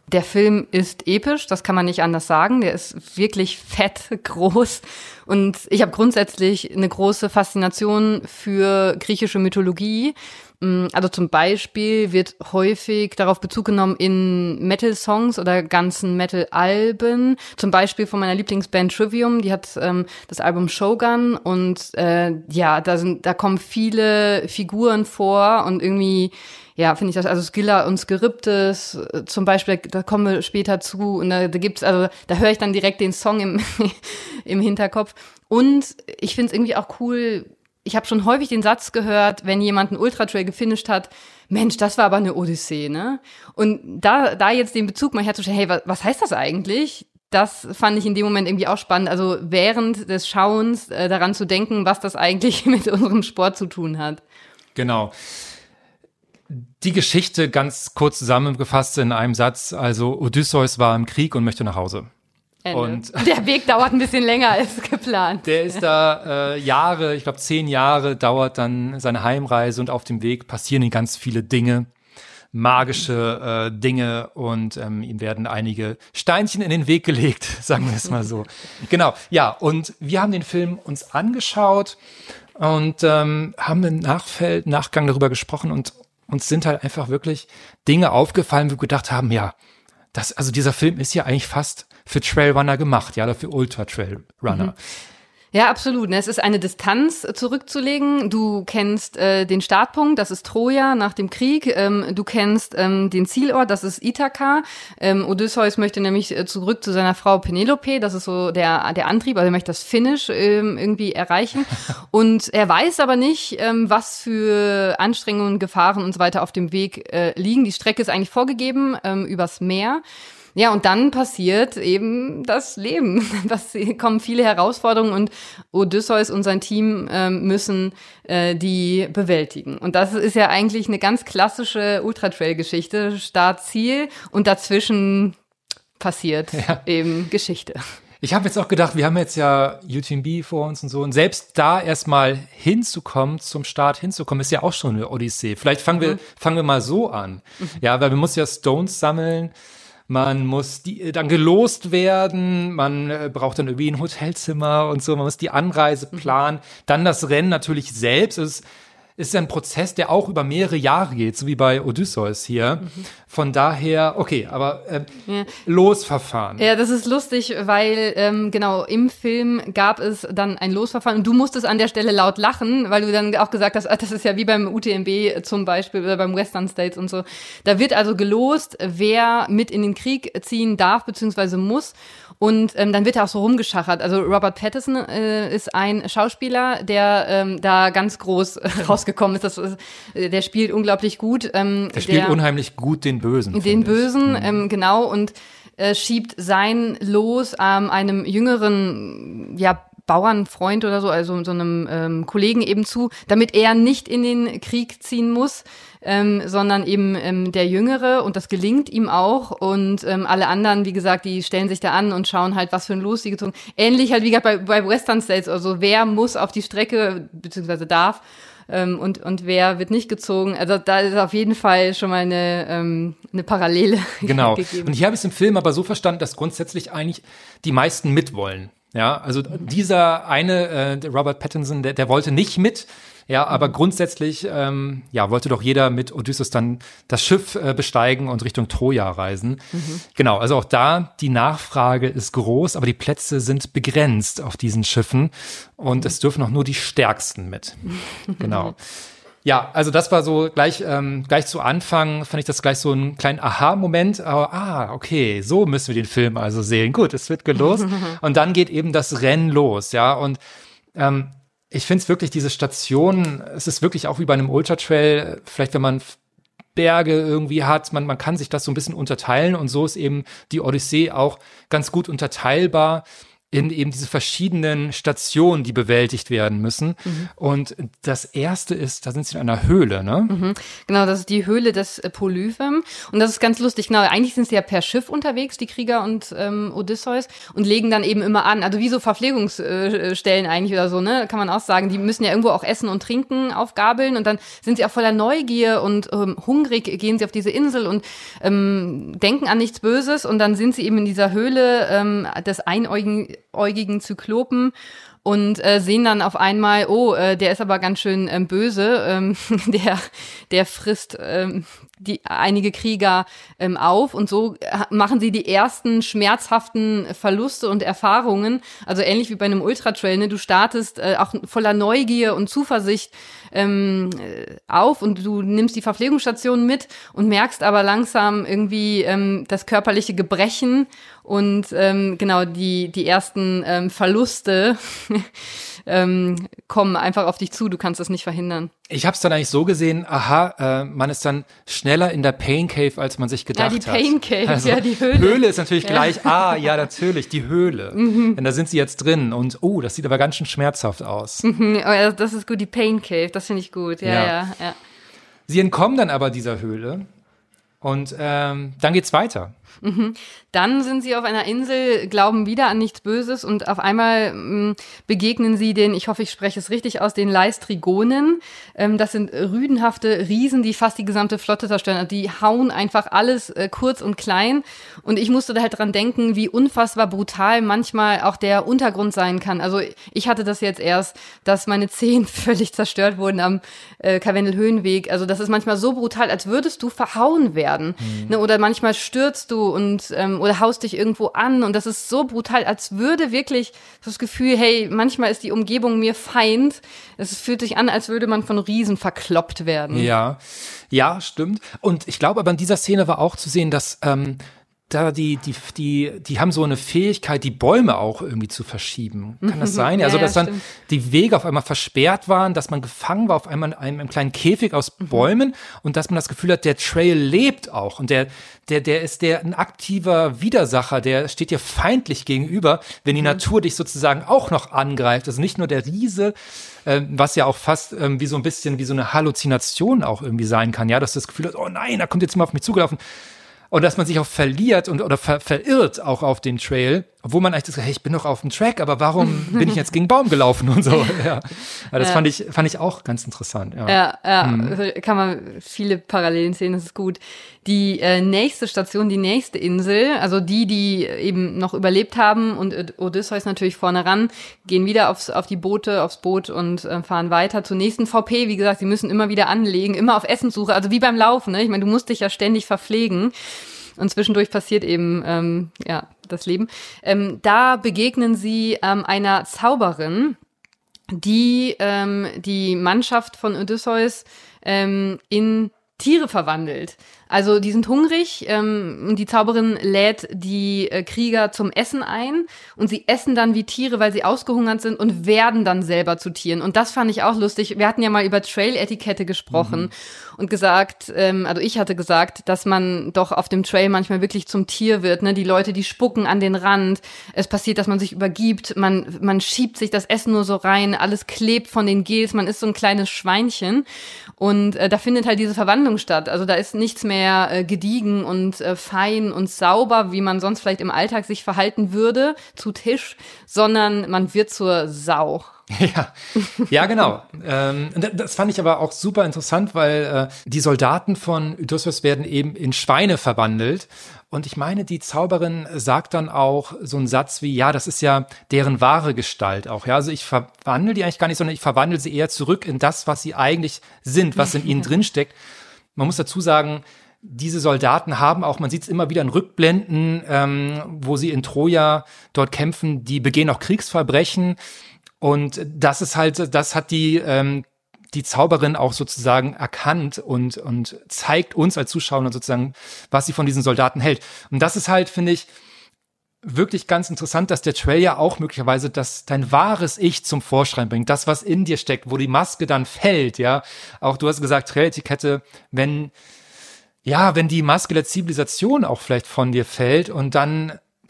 Der Film ist episch, das kann man nicht anders sagen. Der ist wirklich fett groß. Und ich habe grundsätzlich eine große Faszination für griechische Mythologie. Also zum Beispiel wird häufig darauf Bezug genommen in Metal-Songs oder ganzen Metal-Alben. Zum Beispiel von meiner Lieblingsband Trivium, die hat ähm, das Album Shogun und äh, ja, da sind, da kommen viele Figuren vor und irgendwie, ja, finde ich das, also Scylla und Charybdis zum Beispiel, da kommen wir später zu und da, da gibt's, also da höre ich dann direkt den Song im, im Hinterkopf. Und ich finde es irgendwie auch cool. Ich habe schon häufig den Satz gehört, wenn jemand einen Ultra-Trail gefinisht hat, Mensch, das war aber eine Odyssee, ne? Und da da jetzt den Bezug mal herzustellen, hey, was, was heißt das eigentlich? Das fand ich in dem Moment irgendwie auch spannend. Also während des Schauens äh, daran zu denken, was das eigentlich mit unserem Sport zu tun hat. Genau. Die Geschichte ganz kurz zusammengefasst in einem Satz. Also Odysseus war im Krieg und möchte nach Hause. Ende. Und der Weg dauert ein bisschen länger als geplant. Der ist da äh, Jahre, ich glaube zehn Jahre dauert dann seine Heimreise und auf dem Weg passieren ihm ganz viele Dinge, magische äh, Dinge und ähm, ihm werden einige Steinchen in den Weg gelegt, sagen wir es mal so. Genau, ja, und wir haben den Film uns angeschaut und ähm, haben im Nachfeld, Nachgang darüber gesprochen und uns sind halt einfach wirklich Dinge aufgefallen, wo wir gedacht haben, ja, das, also dieser Film ist ja eigentlich fast für Trailrunner gemacht, ja, oder für Ultra-Trailrunner. Mhm. Ja, absolut. Es ist eine Distanz zurückzulegen. Du kennst äh, den Startpunkt, das ist Troja nach dem Krieg. Ähm, du kennst ähm, den Zielort, das ist Ithaka. Ähm, Odysseus möchte nämlich äh, zurück zu seiner Frau Penelope. Das ist so der der Antrieb, also er möchte das Finish ähm, irgendwie erreichen. Und er weiß aber nicht, ähm, was für Anstrengungen, Gefahren und so weiter auf dem Weg äh, liegen. Die Strecke ist eigentlich vorgegeben ähm, übers Meer. Ja, und dann passiert eben das Leben. Es kommen viele Herausforderungen und Odysseus und sein Team ähm, müssen äh, die bewältigen. Und das ist ja eigentlich eine ganz klassische Ultra-Trail-Geschichte. Start, Ziel und dazwischen passiert ja eben Geschichte. Ich habe jetzt auch gedacht, wir haben jetzt ja U T M B vor uns und so. Und selbst da erstmal hinzukommen, zum Start hinzukommen, ist ja auch schon eine Odyssee. Vielleicht fangen mhm. wir fangen wir mal so an. Mhm. Ja, weil wir müssen ja Stones sammeln. Man muss die dann gelost werden, man äh, braucht dann irgendwie ein Hotelzimmer und so, man muss die Anreise planen, mhm. dann das Rennen natürlich selbst. Es ist, ist ein Prozess, der auch über mehrere Jahre geht, so wie bei Odysseus hier. Mhm. Von daher, okay, aber äh, ja. Losverfahren. Ja, das ist lustig, weil ähm, genau im Film gab es dann ein Losverfahren und du musstest an der Stelle laut lachen, weil du dann auch gesagt hast, ah, das ist ja wie beim U T M B zum Beispiel oder beim Western States und so. Da wird also gelost, wer mit in den Krieg ziehen darf bzw. muss. Und ähm, dann wird er auch so rumgeschachert. Also Robert Pattinson äh, ist ein Schauspieler, der ähm, da ganz groß äh, rausgekommen ist. Das ist äh, der spielt unglaublich gut. Ähm, der spielt der, unheimlich gut den Bösen. Den Bösen, ähm, genau. Und äh, schiebt sein Los ähm, einem jüngeren, ja, Bauernfreund oder so, also so einem ähm, Kollegen eben zu, damit er nicht in den Krieg ziehen muss, ähm, sondern eben ähm, der Jüngere, und das gelingt ihm auch, und ähm, alle anderen, wie gesagt, die stellen sich da an und schauen halt, was für ein Los sie gezogen. Ähnlich halt wie gesagt bei, bei Western States, also wer muss auf die Strecke, beziehungsweise darf, ähm, und und wer wird nicht gezogen. Also da ist auf jeden Fall schon mal eine ähm, eine Parallele genau. gegeben. Und hier habe ich es im Film aber so verstanden, dass grundsätzlich eigentlich die meisten mitwollen. Ja, also dieser eine, äh, Robert Pattinson, der, der wollte nicht mit, ja, aber mhm. grundsätzlich, ähm, ja, wollte doch jeder mit Odysseus dann das Schiff äh, besteigen und Richtung Troja reisen. Mhm. Genau, also auch da, die Nachfrage ist groß, aber die Plätze sind begrenzt auf diesen Schiffen und mhm. es dürfen auch nur die Stärksten mit. Genau. Ja, also das war so gleich ähm, gleich zu Anfang, fand ich das gleich so einen kleinen Aha-Moment. Aber, ah, okay, so müssen wir den Film also sehen. Gut, es wird gelost. Und dann geht eben das Rennen los, ja. Und ähm, ich finde es wirklich, diese Station, es ist wirklich auch wie bei einem Ultra-Trail, vielleicht wenn man Berge irgendwie hat, man, man kann sich das so ein bisschen unterteilen. Und so ist eben die Odyssee auch ganz gut unterteilbar. in eben diese verschiedenen Stationen, die bewältigt werden müssen. Mhm. Und das erste ist, da sind sie in einer Höhle, ne? Mhm. Genau, das ist die Höhle des äh, Polyphem. Und das ist ganz lustig. Genau, eigentlich sind sie ja per Schiff unterwegs, die Krieger und ähm, Odysseus, und legen dann eben immer an. Also wie so Verpflegungsstellen äh, eigentlich oder so, ne? Kann man auch sagen. Die müssen ja irgendwo auch Essen und Trinken aufgabeln, und dann sind sie auch voller Neugier und ähm, hungrig gehen sie auf diese Insel und ähm, denken an nichts Böses, und dann sind sie eben in dieser Höhle ähm, des einäugigen äugigen Zyklopen und äh, sehen dann auf einmal, oh, äh, der ist aber ganz schön ähm, böse, ähm, der der frisst ähm, die einige Krieger ähm, auf, und so machen sie die ersten schmerzhaften Verluste und Erfahrungen, also ähnlich wie bei einem Ultratrail, ne? Du startest äh, auch voller Neugier und Zuversicht ähm, auf, und du nimmst die Verpflegungsstation mit und merkst aber langsam irgendwie ähm, das körperliche Gebrechen und ähm, genau die die ersten ähm, Verluste ähm, kommen einfach auf dich zu. Du kannst das nicht verhindern. Ich habe es dann eigentlich so gesehen, aha, äh, man ist dann schneller in der Pain Cave, als man sich gedacht hat. Ja, die Pain Cave, also, ja, die Höhle. Höhle ist natürlich ja. gleich, ah, ja, natürlich, die Höhle. Mhm. Denn da sind sie jetzt drin, und oh, das sieht aber ganz schön schmerzhaft aus. Mhm, oh, ja, das ist gut, die Pain Cave, das finde ich gut, ja, ja, ja, ja. Sie entkommen dann aber dieser Höhle, und ähm, dann geht's weiter. Mhm. Dann sind sie auf einer Insel, glauben wieder an nichts Böses, und auf einmal mh, begegnen sie den, ich hoffe, ich spreche es richtig aus, den Leistrigonen. Ähm, das sind rüdenhafte Riesen, die fast die gesamte Flotte zerstören. Also die hauen einfach alles äh, kurz und klein. Und ich musste da halt dran denken, wie unfassbar brutal manchmal auch der Untergrund sein kann. Also ich hatte das jetzt erst, dass meine Zehen völlig zerstört wurden am äh, Karwendelhöhenweg. Also das ist manchmal so brutal, als würdest du verhauen werden. Mhm. Ne? Oder manchmal stürzt du und ähm, oder haust dich irgendwo an, und das ist so brutal, als würde wirklich das Gefühl, hey, manchmal ist die Umgebung mir Feind. Es fühlt sich an, als würde man von Riesen verkloppt werden. Ja, ja, stimmt. Und ich glaube, aber in dieser Szene war auch zu sehen, dass ähm, da die, die, die, die haben so eine Fähigkeit, die Bäume auch irgendwie zu verschieben. Kann das sein? Ja, also, dass ja, dann die Wege auf einmal versperrt waren, dass man gefangen war auf einmal in einem, einem kleinen Käfig aus mhm. Bäumen, und dass man das Gefühl hat, der Trail lebt auch, und der, der, der ist der ein aktiver Widersacher, der steht dir feindlich gegenüber, wenn die mhm. Natur dich sozusagen auch noch angreift. Also nicht nur der Riese, äh, was ja auch fast ähm, wie so ein bisschen wie so eine Halluzination auch irgendwie sein kann, ja, dass du das Gefühl hast, oh nein, da kommt jetzt mal auf mich zugelaufen. Und dass man sich auch verliert und oder ver, verirrt auch auf den Trail, obwohl man eigentlich das, hey, ich bin doch auf dem Track, aber warum bin ich jetzt gegen einen Baum gelaufen und so. Ja, ja das ja. fand ich fand ich auch ganz interessant. Ja, ja, ja. Mhm. Kann man viele Parallelen sehen, das ist gut. Die äh, nächste Station, die nächste Insel, also die, die eben noch überlebt haben, und Odysseus natürlich vorne ran, gehen wieder aufs, auf die Boote, aufs Boot und äh, fahren weiter zur nächsten V P. Wie gesagt, sie müssen immer wieder anlegen, immer auf Essenssuche, also wie beim Laufen, ne? Ich meine, du musst dich ja ständig verpflegen. Und zwischendurch passiert eben ähm, ja das Leben. Ähm, da begegnen sie ähm, einer Zauberin, die ähm, die Mannschaft von Odysseus ähm, in Tiere verwandelt. Also die sind hungrig, ähm, und die Zauberin lädt die äh, Krieger zum Essen ein, und sie essen dann wie Tiere, weil sie ausgehungert sind, und werden dann selber zu Tieren. Und das fand ich auch lustig. Wir hatten ja mal über Trail-Etikette gesprochen mhm. und gesagt, ähm, also ich hatte gesagt, dass man doch auf dem Trail manchmal wirklich zum Tier wird. Ne? Die Leute, die spucken an den Rand. Es passiert, dass man sich übergibt. Man, man schiebt sich das Essen nur so rein. Alles klebt von den Gels. Man ist so ein kleines Schweinchen. Und äh, da findet halt diese Verwandlung statt. Also da ist nichts mehr äh, gediegen und äh, fein und sauber, wie man sonst vielleicht im Alltag sich verhalten würde, zu Tisch, sondern man wird zur Sau. Ja, ja, genau. ähm, das fand ich aber auch super interessant, weil äh, die Soldaten von Odysseus werden eben in Schweine verwandelt. Und ich meine, die Zauberin sagt dann auch so einen Satz wie, ja, das ist ja deren wahre Gestalt auch. Ja, also ich verwandle die eigentlich gar nicht, sondern ich verwandle sie eher zurück in das, was sie eigentlich sind, was in ihnen drinsteckt. Man muss dazu sagen, diese Soldaten haben auch, man sieht es immer wieder in Rückblenden, ähm, wo sie in Troja dort kämpfen, die begehen auch Kriegsverbrechen. Und das ist halt, das hat die ähm, die Zauberin auch sozusagen erkannt und und zeigt uns als Zuschauer sozusagen, was sie von diesen Soldaten hält. Und das ist halt, finde ich, wirklich ganz interessant, dass der Trail ja auch möglicherweise das dein wahres Ich zum Vorschein bringt, das, was in dir steckt, wo die Maske dann fällt, ja. Auch du hast gesagt, Trail-Etikette, wenn ja, wenn die Maske der Zivilisation auch vielleicht von dir fällt, und dann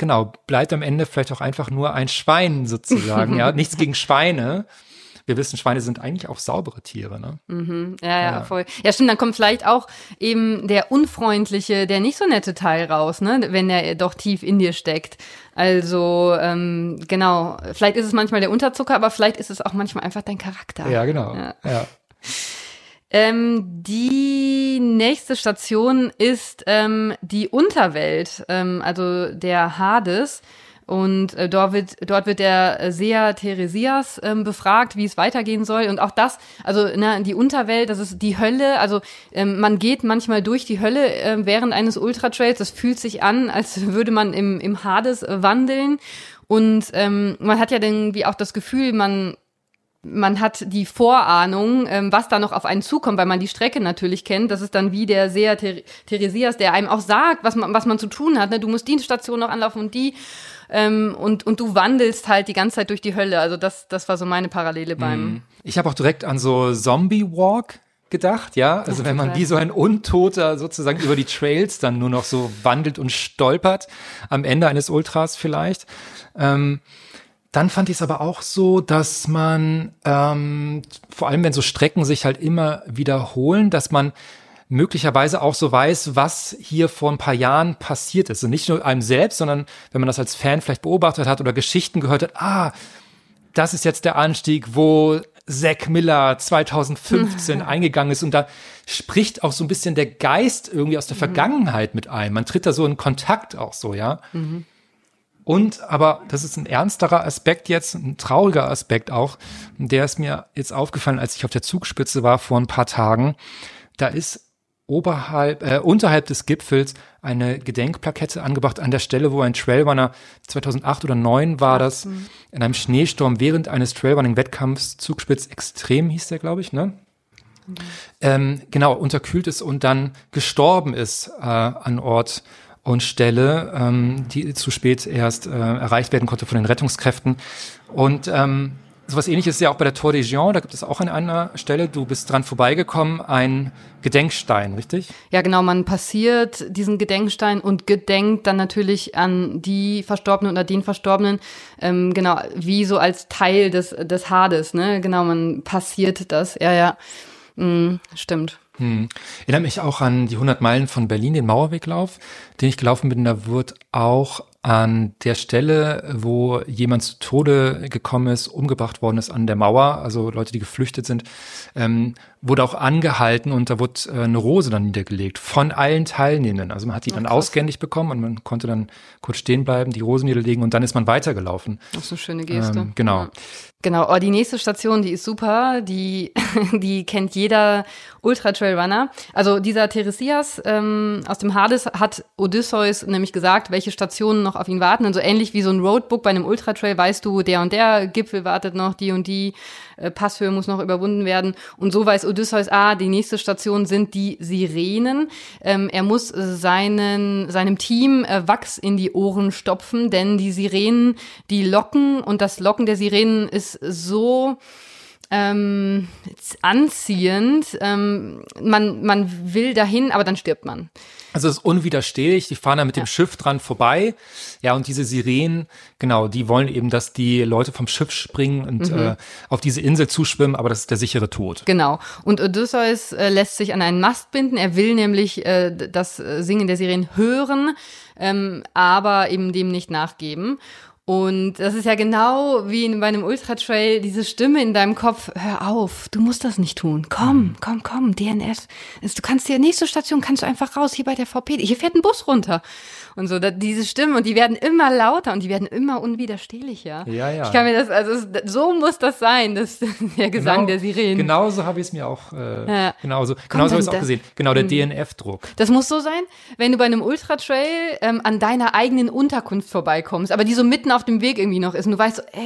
genau, bleibt am Ende vielleicht auch einfach nur ein Schwein sozusagen, ja, nichts gegen Schweine. Wir wissen, Schweine sind eigentlich auch saubere Tiere, ne? Mhm. Ja, ja, Ja. voll. Ja, stimmt, dann kommt vielleicht auch eben der unfreundliche, der nicht so nette Teil raus, ne, wenn der doch tief in dir steckt. Also, ähm, genau, vielleicht ist es manchmal der Unterzucker, aber vielleicht ist es auch manchmal einfach dein Charakter. Ja, genau. Ja. Ja. Ähm, die nächste Station ist ähm, die Unterwelt, ähm, also der Hades. Und äh, dort wird dort wird der Seher Tiresias ähm, befragt, wie es weitergehen soll. Und auch das, also ne, die Unterwelt, das ist die Hölle. Also ähm, man geht manchmal durch die Hölle äh, während eines Ultratrails. Das fühlt sich an, als würde man im im Hades äh, wandeln. Und ähm, man hat ja irgendwie auch das Gefühl, man man hat die Vorahnung, ähm, was da noch auf einen zukommt, weil man die Strecke natürlich kennt. Das ist dann wie der Seher Ther- Tiresias, der einem auch sagt, was man was man zu tun hat. Ne? Du musst die Station noch anlaufen und die. Ähm, und, und du wandelst halt die ganze Zeit durch die Hölle. Also das, das war so meine Parallele beim... Ich habe auch direkt an so Zombie Walk gedacht, ja. Also Ja, wenn man total. wie so ein Untoter sozusagen über die Trails dann nur noch so wandelt und stolpert, am Ende eines Ultras vielleicht. Ähm, dann fand ich es aber auch so, dass man, ähm, vor allem wenn so Strecken sich halt immer wiederholen, dass man möglicherweise auch so weiß, was hier vor ein paar Jahren passiert ist. Und nicht nur einem selbst, sondern wenn man das als Fan vielleicht beobachtet hat oder Geschichten gehört hat, ah, das ist jetzt der Anstieg, wo Zack Miller zweitausendfünfzehn eingegangen ist. Und da spricht auch so ein bisschen der Geist irgendwie aus der Vergangenheit mit ein. Man tritt da so in Kontakt auch so, ja. Mhm. Und, aber das ist ein ernsterer Aspekt jetzt, ein trauriger Aspekt auch, der ist mir jetzt aufgefallen, als ich auf der Zugspitze war vor ein paar Tagen. Da ist oberhalb, äh, unterhalb des Gipfels eine Gedenkplakette angebracht an der Stelle, wo ein Trailrunner zweitausendacht oder neun war das, in einem Schneesturm während eines Trailrunning-Wettkampfs, Zugspitz Extrem hieß der, glaube ich, ne? Mhm. Ähm, genau, unterkühlt ist und dann gestorben ist äh, an Ort und Stelle, ähm, die zu spät erst äh, erreicht werden konnte von den Rettungskräften. Und ähm, sowas Ähnliches ist ja auch bei der Tour des Géants, da gibt es auch an einer Stelle, du bist dran vorbeigekommen, ein Gedenkstein, richtig? Ja, genau, man passiert diesen Gedenkstein und gedenkt dann natürlich an die Verstorbenen oder den Verstorbenen, ähm, genau, wie so als Teil des, des Hades, ne, genau, man passiert das, ja, ja, mm, stimmt. Hm. Ich erinnere mich auch an die hundert Meilen von Berlin, den Mauerweglauf, den ich gelaufen bin. Da wird auch an der Stelle, wo jemand zu Tode gekommen ist, umgebracht worden ist an der Mauer, also Leute, die geflüchtet sind, ähm, wurde auch angehalten und da wurde äh, eine Rose dann niedergelegt von allen Teilnehmenden. Also man hat die dann Ach, krass. ausgehändigt bekommen und man konnte dann kurz stehen bleiben, die Rose niederlegen und dann ist man weitergelaufen. Auch so eine schöne Geste. Ähm, genau. Ja. Genau, oh, die nächste Station, die ist super, die die kennt jeder Ultra-Trail-Runner. Also dieser Tiresias ähm, aus dem Hades hat Odysseus nämlich gesagt, welche Stationen noch auf ihn warten. Und so ähnlich wie so ein Roadbook bei einem Ultra-Trail weißt du, der und der Gipfel wartet noch, die und die äh, Passhöhe muss noch überwunden werden. Und so weiß Odysseus, ah, die nächste Station sind die Sirenen. Ähm, er muss seinen seinem Team äh, Wachs in die Ohren stopfen, denn die Sirenen, die locken und das Locken der Sirenen ist so ähm, anziehend. Ähm, man, man will dahin, aber dann stirbt man. Also es ist unwiderstehlich, die fahren da mit Ja. dem Schiff dran vorbei. Ja, und diese Sirenen, genau, die wollen eben, dass die Leute vom Schiff springen und Mhm. äh, auf diese Insel zuschwimmen, aber das ist der sichere Tod. Genau. Und Odysseus äh, lässt sich an einen Mast binden. Er will nämlich äh, das äh, Singen der Sirenen hören, ähm, aber eben dem nicht nachgeben. Und das ist ja genau wie in, bei einem Ultratrail, diese Stimme in deinem Kopf, hör auf, du musst das nicht tun. Komm, komm, komm, D N F. Du kannst die nächste Station, kannst du einfach raus, hier bei der V P. Hier fährt ein Bus runter. Und so, da, diese Stimmen, und die werden immer lauter und die werden immer unwiderstehlicher. Ja, ja. Ich kann mir das, also es, so muss das sein, das, der Gesang Genau- der Sirenen. Genauso habe ich es mir auch, äh, Ja. genauso, Kommt genauso habe ich es dann auch da- gesehen. Genau, der Mhm. D N F-Druck. Das muss so sein, wenn du bei einem Ultratrail ähm, an deiner eigenen Unterkunft vorbeikommst, aber die so mitten auf dem Weg irgendwie noch ist und du weißt so, ey,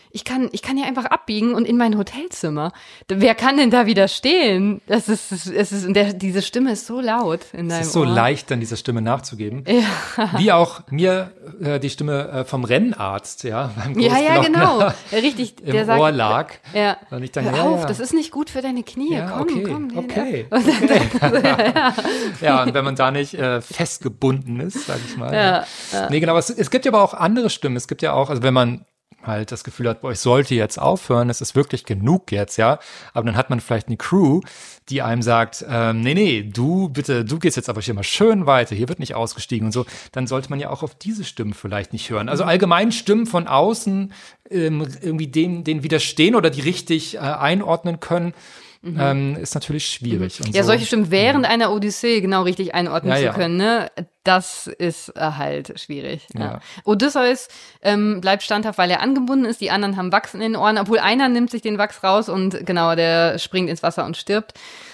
ich kann, ich kann ja einfach abbiegen und in mein Hotelzimmer. Wer kann denn da widerstehen? Das ist, es ist, und der, diese Stimme ist so laut in deinem Ohr. Es ist so leicht, dann dieser Stimme nachzugeben. Ja. Wie auch mir äh, die Stimme äh, vom Rennarzt, ja, beim Ja, ja, genau. Richtig, im der sagt, Ohr lag. Ja. Und ich dann, Hör ja, auf, ja. das ist nicht gut für deine Knie. Ja, komm, okay, komm. okay, Und dann, okay. ja, ja. ja, und wenn man da nicht äh, festgebunden ist, sag ich mal. Ja, ja. Nee, genau, aber es, es gibt ja aber auch andere Stimmen. Es gibt ja auch, also wenn man halt das Gefühl hat, boah, ich sollte jetzt aufhören, es ist wirklich genug jetzt, ja. Aber dann hat man vielleicht eine Crew, die einem sagt, ähm, nee, nee, du bitte, du gehst jetzt aber hier mal schön weiter, hier wird nicht ausgestiegen und so. Dann sollte man ja auch auf diese Stimmen vielleicht nicht hören. Also allgemein Stimmen von außen ähm, irgendwie denen, denen widerstehen oder die richtig äh, einordnen können, Mhm. Ähm, ist natürlich schwierig. Mhm. Und ja, so. solche Stimmen während mhm. einer Odyssee genau richtig einordnen ja, zu ja. können, ne? Das ist äh, halt schwierig. Ja. Ja. Odysseus ähm, bleibt standhaft, weil er angebunden ist. Die anderen haben Wachs in den Ohren, obwohl einer nimmt sich den Wachs raus und genau, der springt ins Wasser und stirbt.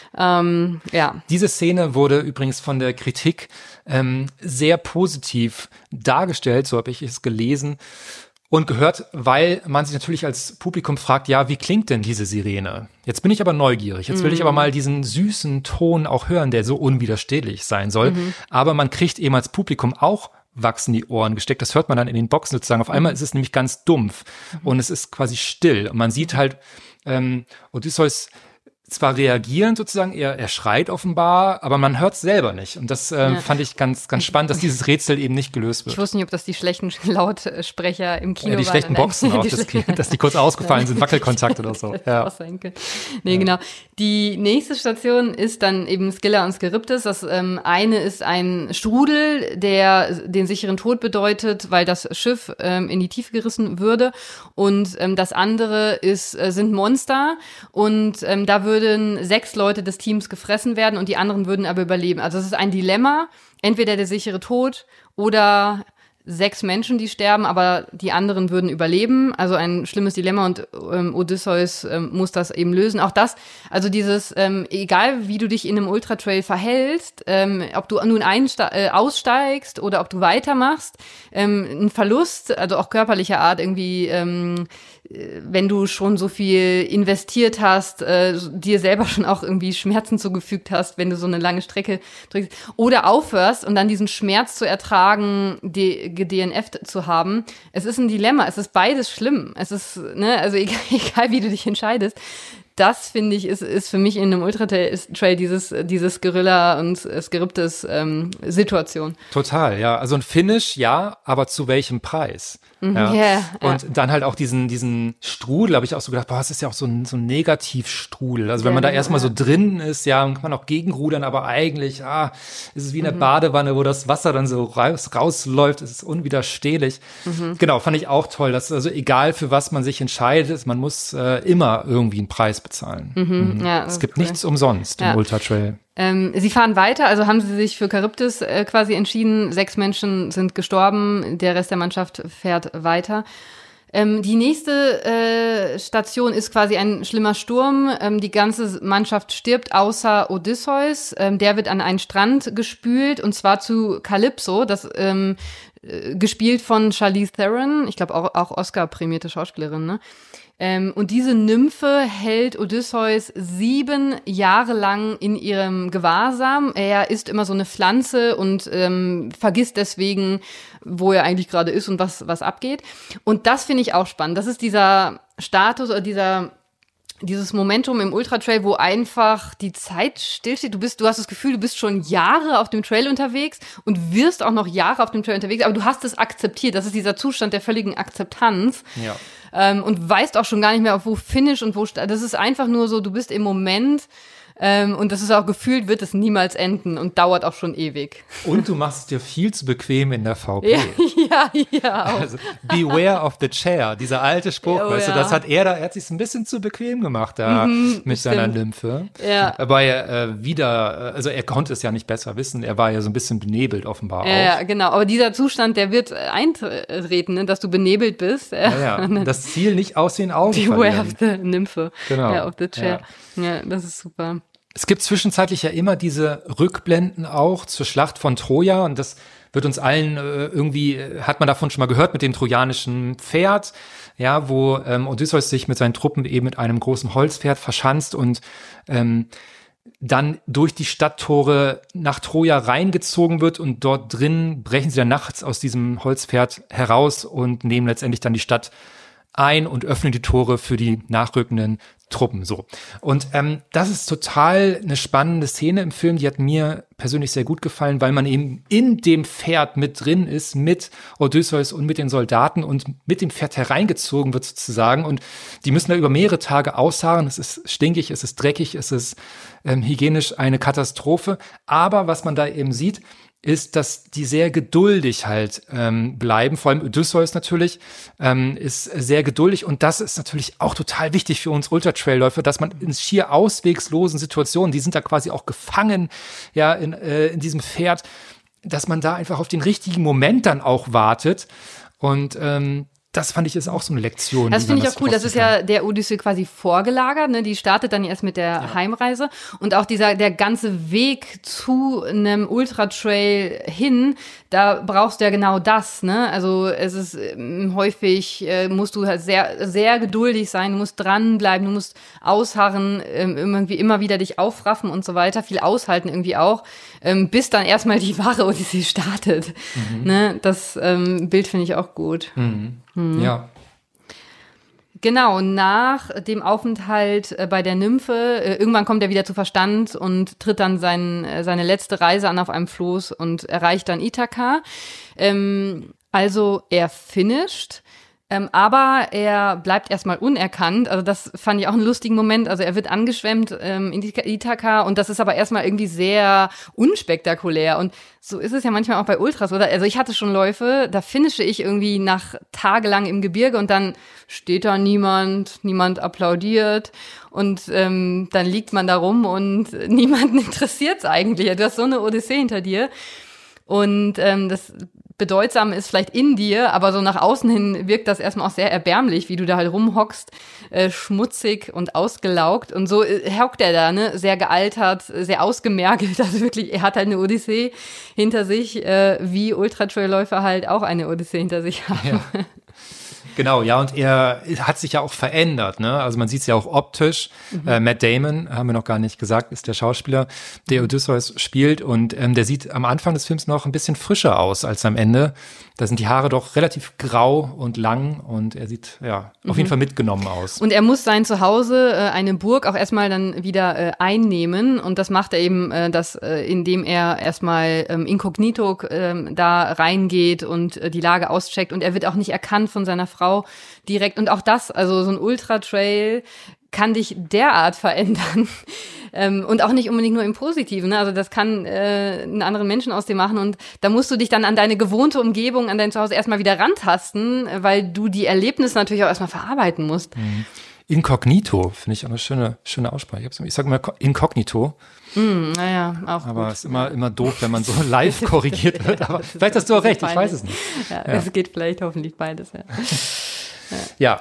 Ähm, ja. Diese Szene wurde übrigens von der Kritik ähm, sehr positiv dargestellt, so habe ich es gelesen. Und gehört, weil man sich natürlich als Publikum fragt, ja, wie klingt denn diese Sirene? Jetzt bin ich aber neugierig. Jetzt will ich aber mal diesen süßen Ton auch hören, der so unwiderstehlich sein soll. Mhm. Aber man kriegt eben als Publikum auch Wachs in die Ohren gesteckt. Das hört man dann in den Boxen sozusagen. Auf einmal ist es nämlich ganz dumpf mhm. und es ist quasi still. Und man sieht halt ähm, Odysseus zwar reagieren sozusagen, er, er schreit offenbar, aber man hört es selber nicht. Und das äh, ja. fand ich ganz ganz spannend, dass dieses Rätsel eben nicht gelöst wird. Ich wusste nicht, ob das die schlechten Lautsprecher im Kino ja, die waren. schlechten Boxen auch, die dass, dass die kurz ausgefallen sind, Wackelkontakt oder so. Ja. Nee, ja. genau. Die nächste Station ist dann eben Scylla und Charybdis. Das ähm, eine ist ein Strudel, der den sicheren Tod bedeutet, weil das Schiff ähm, in die Tiefe gerissen würde. Und ähm, das andere ist äh, sind Monster. Und ähm, da würden sechs Leute des Teams gefressen werden und die anderen würden aber überleben. Also es ist ein Dilemma. Entweder der sichere Tod oder sechs Menschen, die sterben, aber die anderen würden überleben. Also ein schlimmes Dilemma und ähm, Odysseus ähm, muss das eben lösen. Auch das, also dieses, ähm, egal wie du dich in einem Ultratrail verhältst, ähm, ob du nun einste- äh, aussteigst oder ob du weitermachst, ähm, ein Verlust, also auch körperlicher Art irgendwie, ähm, wenn du schon so viel investiert hast, äh, dir selber schon auch irgendwie Schmerzen zugefügt hast, wenn du so eine lange Strecke drückst, oder aufhörst und dann diesen Schmerz zu ertragen, die D N F zu haben. Es ist ein Dilemma, es ist beides schlimm. Es ist, ne, also egal, egal wie du dich entscheidest. Das, finde ich, ist, ist für mich in einem Ultratrail dieses, dieses Gorilla und Charybdis ähm, Situation. Total, ja. Also ein Finish, ja, aber zu welchem Preis? Ja. Yeah, und ja. dann halt auch diesen diesen Strudel, habe ich auch so gedacht, boah, das ist ja auch so ein, so ein Negativstrudel. Also wenn man da erstmal so drin ist, ja, kann man auch gegenrudern, aber eigentlich, ah, ist es wie eine mhm. Badewanne, wo das Wasser dann so raus, rausläuft, es ist unwiderstehlich. Mhm. Genau, fand ich auch toll, dass also egal für was man sich entscheidet, man muss äh, immer irgendwie einen Preis bezahlen. Mhm. Mhm. Ja, es gibt cool. nichts umsonst ja. im Ultratrail. Ähm, sie fahren weiter, also haben sie sich für Charybdis äh, quasi entschieden. Sechs Menschen sind gestorben, der Rest der Mannschaft fährt weiter. Ähm, die nächste äh, Station ist quasi ein schlimmer Sturm. Ähm, die ganze Mannschaft stirbt, außer Odysseus. Ähm, der wird an einen Strand gespült, und zwar zu Calypso, das ähm, äh, gespielt von Charlize Theron. Ich glaube auch, auch Oscar-prämierte Schauspielerin, ne? Ähm, und diese Nymphe hält Odysseus sieben Jahre lang in ihrem Gewahrsam. Er isst immer so eine Pflanze und ähm, vergisst deswegen, wo er eigentlich gerade ist und was was abgeht. Und das finde ich auch spannend. Das ist dieser Status oder dieser dieses Momentum im Ultratrail, wo einfach die Zeit stillsteht. Du bist, du hast das Gefühl, du bist schon Jahre auf dem Trail unterwegs und wirst auch noch Jahre auf dem Trail unterwegs, aber du hast es akzeptiert. Das ist dieser Zustand der völligen Akzeptanz. Ja. Ähm, und weißt auch schon gar nicht mehr, wo Finish und wo, das ist einfach nur so, du bist im Moment. Ähm, und das ist auch gefühlt, wird es niemals enden und dauert auch schon ewig. Und du machst es dir viel zu bequem in der V P. Ja, ja, ja. Auch. Also, beware of the chair, dieser alte Spruch, oh, weißt ja. du, das hat er da, er hat sich ein bisschen zu bequem gemacht da mhm, mit stimmt. seiner Nymphe. Ja. Aber er äh, wieder, also er konnte es ja nicht besser wissen, er war ja so ein bisschen benebelt offenbar ja, auch. Ja, genau, aber dieser Zustand, der wird eintreten, ne, dass du benebelt bist. Ja, ja. Das Ziel nicht aus den Augen beware verlieren. of the Nymphe. Genau. Ja, of the chair. Ja. ja, das ist super. Es gibt zwischenzeitlich ja immer diese Rückblenden auch zur Schlacht von Troja, und das wird uns allen äh, irgendwie, hat man davon schon mal gehört, mit dem trojanischen Pferd, ja, wo ähm, Odysseus sich mit seinen Truppen eben mit einem großen Holzpferd verschanzt und ähm, dann durch die Stadttore nach Troja reingezogen wird und dort drin brechen sie dann nachts aus diesem Holzpferd heraus und nehmen letztendlich dann die Stadt ein und öffnen die Tore für die nachrückenden Truppen. So. Und ähm, das ist total eine spannende Szene im Film, die hat mir persönlich sehr gut gefallen, weil man eben in dem Pferd mit drin ist, mit Odysseus und mit den Soldaten und mit dem Pferd hereingezogen wird sozusagen. Und die müssen da über mehrere Tage ausharren. Es ist stinkig, es ist dreckig, es ist ähm, hygienisch eine Katastrophe. Aber was man da eben sieht, ist, dass die sehr geduldig halt ähm, bleiben. Vor allem Odysseus natürlich ähm, ist sehr geduldig. Und das ist natürlich auch total wichtig für uns Ultra-Trail-Läufer, dass man in schier auswegslosen Situationen, die sind da quasi auch gefangen, ja, in, äh, in diesem Pferd, dass man da einfach auf den richtigen Moment dann auch wartet. Und ähm, das fand ich ist auch so eine Lektion. Das finde ich auch cool. Das ist ja der Odyssee quasi vorgelagert. Ne? Die startet dann erst mit der ja. Heimreise. Und auch dieser der ganze Weg zu einem Ultra-Trail hin, da brauchst du ja genau das. Ne? Also es ist ähm, häufig, äh, musst du halt sehr, sehr geduldig sein. Du musst dranbleiben, du musst ausharren, ähm, irgendwie immer wieder dich aufraffen und so weiter. Viel aushalten irgendwie auch, ähm, bis dann erstmal die wahre Odyssee startet. Mhm. Ne? Das ähm, Bild finde ich auch gut. Mhm. Mhm. Ja. Genau, nach dem Aufenthalt äh, bei der Nymphe, äh, irgendwann kommt er wieder zu Verstand und tritt dann sein, äh, seine letzte Reise an auf einem Floß und erreicht dann Ithaka. Ähm, also er finisht, ähm, aber er bleibt erstmal unerkannt. Also das fand ich auch einen lustigen Moment. Also er wird angeschwemmt ähm, in Ithaka und das ist aber erstmal irgendwie sehr unspektakulär. Und so ist es ja manchmal auch bei Ultras, oder? Also ich hatte schon Läufe, da finische ich irgendwie nach tagelang im Gebirge und dann steht da niemand, niemand applaudiert und ähm, dann liegt man da rum und niemanden interessiert's eigentlich. Du hast so eine Odyssee hinter dir und ähm, das Bedeutsame ist vielleicht in dir, aber so nach außen hin wirkt das erstmal auch sehr erbärmlich, wie du da halt rumhockst, äh, schmutzig und ausgelaugt. Und so äh, hockt er da, ne, sehr gealtert, sehr ausgemergelt. Also wirklich, er hat halt eine Odyssee hinter sich, äh, wie Ultra-Trail-Läufer halt auch eine Odyssee hinter sich haben. Ja. Genau, ja, und er hat sich ja auch verändert, ne? Also man sieht es ja auch optisch. Mhm. Äh, Matt Damon, haben wir noch gar nicht gesagt, ist der Schauspieler, der Odysseus spielt und ähm, der sieht am Anfang des Films noch ein bisschen frischer aus als am Ende. Da sind die Haare doch relativ grau und lang und er sieht ja auf mhm. jeden Fall mitgenommen aus. Und er muss sein Zuhause, äh, eine Burg, auch erstmal dann wieder äh, einnehmen und das macht er eben, äh, das, äh, indem er erstmal ähm, inkognito äh, da reingeht und äh, die Lage auscheckt und er wird auch nicht erkannt von seiner Frau direkt. Und auch das, also so ein Ultra-Trail kann dich derart verändern. ähm, und auch nicht unbedingt nur im Positiven. Ne? Also das kann äh, einen anderen Menschen aus dir machen. Und da musst du dich dann an deine gewohnte Umgebung, an dein Zuhause erstmal wieder rantasten, weil du die Erlebnisse natürlich auch erstmal verarbeiten musst. Mhm. Inkognito, finde ich auch eine schöne, schöne Aussprache. Ich, ich sage immer Inkognito. Mm, naja, auch aber es ist immer, ja. immer doof, wenn man so live korrigiert wird. Aber vielleicht hast du auch recht, ich weiß es nicht. Ja, es ja. geht vielleicht hoffentlich beides. Ja. ja. ja,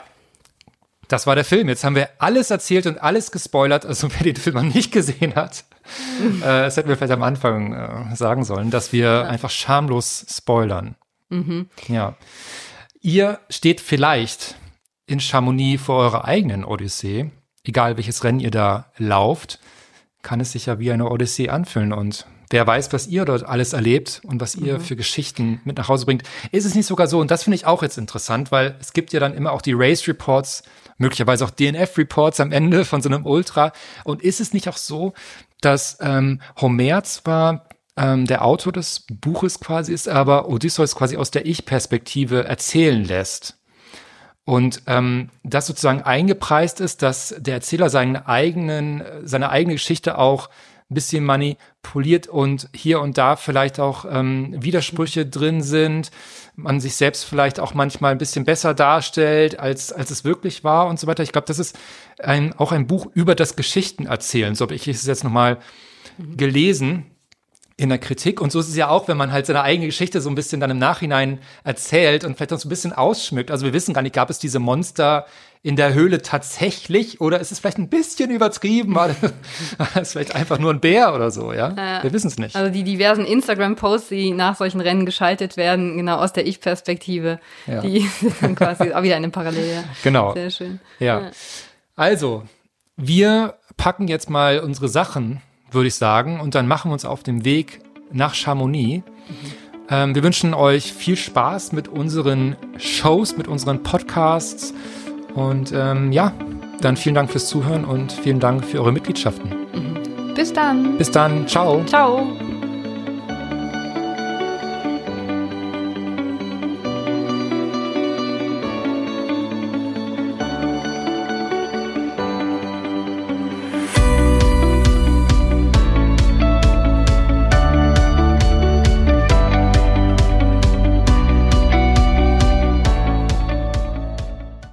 das war der Film. Jetzt haben wir alles erzählt und alles gespoilert. Also wer den Film noch nicht gesehen hat, äh, das hätten wir vielleicht am Anfang äh, sagen sollen, dass wir ja. einfach schamlos spoilern. Mhm. Ja, ihr steht vielleicht in Chamonix vor eurer eigenen Odyssee, egal welches Rennen ihr da lauft, kann es sich ja wie eine Odyssee anfühlen und wer weiß, was ihr dort alles erlebt und was ihr mhm. für Geschichten mit nach Hause bringt. Ist es nicht sogar so, und das finde ich auch jetzt interessant, weil es gibt ja dann immer auch die Race Reports, möglicherweise auch D N F Reports am Ende von so einem Ultra und ist es nicht auch so, dass ähm, Homer zwar ähm, der Autor des Buches quasi ist, aber Odysseus quasi aus der Ich-Perspektive erzählen lässt? Und ähm, das sozusagen eingepreist ist, dass der Erzähler seinen eigenen, seine eigene Geschichte auch ein bisschen manipuliert und hier und da vielleicht auch ähm, Widersprüche drin sind, man sich selbst vielleicht auch manchmal ein bisschen besser darstellt, als als es wirklich war und so weiter. Ich glaube, das ist ein, auch ein Buch über das Geschichtenerzählen. So habe ich es jetzt nochmal mhm. gelesen. in der Kritik. Und so ist es ja auch, wenn man halt seine eigene Geschichte so ein bisschen dann im Nachhinein erzählt und vielleicht auch so ein bisschen ausschmückt. Also wir wissen gar nicht, gab es diese Monster in der Höhle tatsächlich oder ist es vielleicht ein bisschen übertrieben? War es vielleicht einfach nur ein Bär oder so, ja? Ja. Wir wissen es nicht. Also die diversen Instagram-Posts, die nach solchen Rennen geschaltet werden, genau aus der Ich-Perspektive, Ja. die sind dann quasi auch wieder eine Parallele. Genau. Sehr schön. Ja. Ja. Also, wir packen jetzt mal unsere Sachen, würde ich sagen, und dann machen wir uns auf den Weg nach Chamonix. Mhm. Ähm, wir wünschen euch viel Spaß mit unseren Shows, mit unseren Podcasts und ähm, ja, dann vielen Dank fürs Zuhören und vielen Dank für eure Mitgliedschaften. Mhm. Bis dann. Bis dann. Ciao. Ciao.